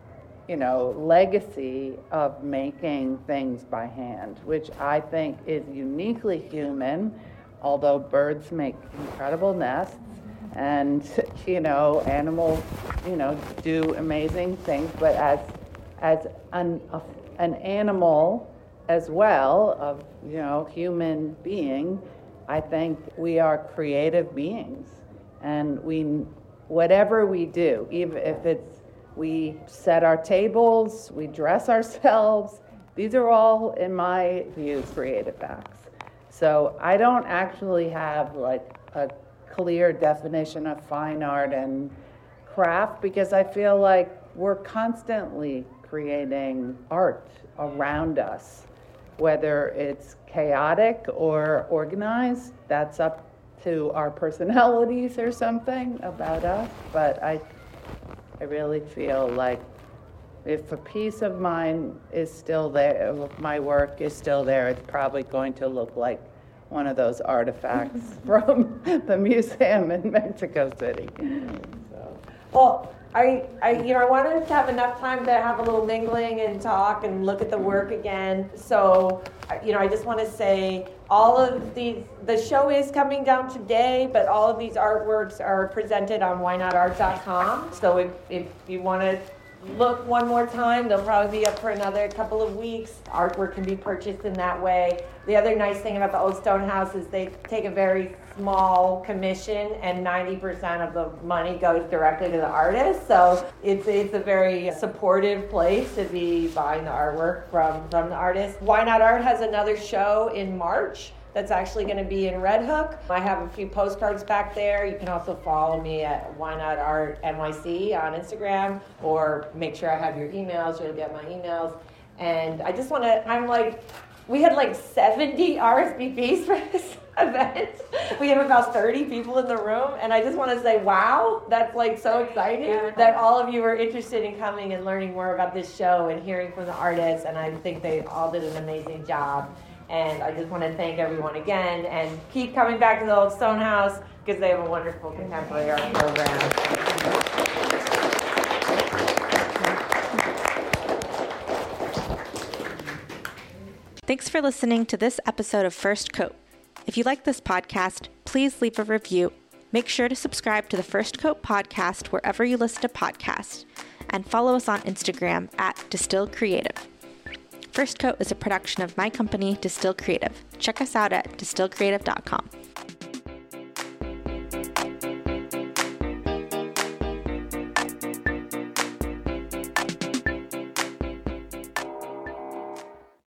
Speaker 4: legacy of making things by hand, which I think is uniquely human, although birds make incredible nests, and, animals, do amazing things, but as an animal as well, of, human being, I think we are creative beings, and whatever we do, even if it's we set our tables, we dress ourselves. These are all, in my view, creative acts. So I don't actually have like a clear definition of fine art and craft, because I feel like we're constantly creating art around us. Whether it's chaotic or organized, that's up to our personalities or something about us. But I really feel like if a piece of mine is still there, if my work is still there, it's probably going to look like one of those artifacts from the museum in Mexico City. So.
Speaker 7: Well, I wanted to have enough time to have a little mingling and talk and look at the work again. So, I just want to say all of the show is coming down today, but all of these artworks are presented on whynotart.com. So if you want to
Speaker 2: look one more time. They'll probably be up for another couple of weeks. Artwork can be purchased in that way. The other nice thing about the Old Stone House is they take a very small commission, and 90% of the money goes directly to the artist. So it's a very supportive place to be buying the artwork from the artist. Why Not Art has another show in March that's actually going to be in Red Hook. I have a few postcards back there. You can also follow me at Why Not Art NYC on Instagram, or make sure I have your emails. You'll get my emails. And I just want to, we had like 70 RSVPs for this event. We have about 30 people in the room, and I just want to say, wow, that's like so exciting that all of you are interested in coming and learning more about this show and hearing from the artists, and I think they all did an amazing job. And I just want to thank everyone again, and keep coming back to the Old Stone House because they have a wonderful contemporary art program.
Speaker 1: Thanks for listening to this episode of First Coat. If you like this podcast, please leave a review. Make sure to subscribe to the First Coat podcast wherever you listen to podcasts, and follow us on Instagram at Distill Creative. First Coat is a production of my company, Distill Creative. Check us out at distillcreative.com.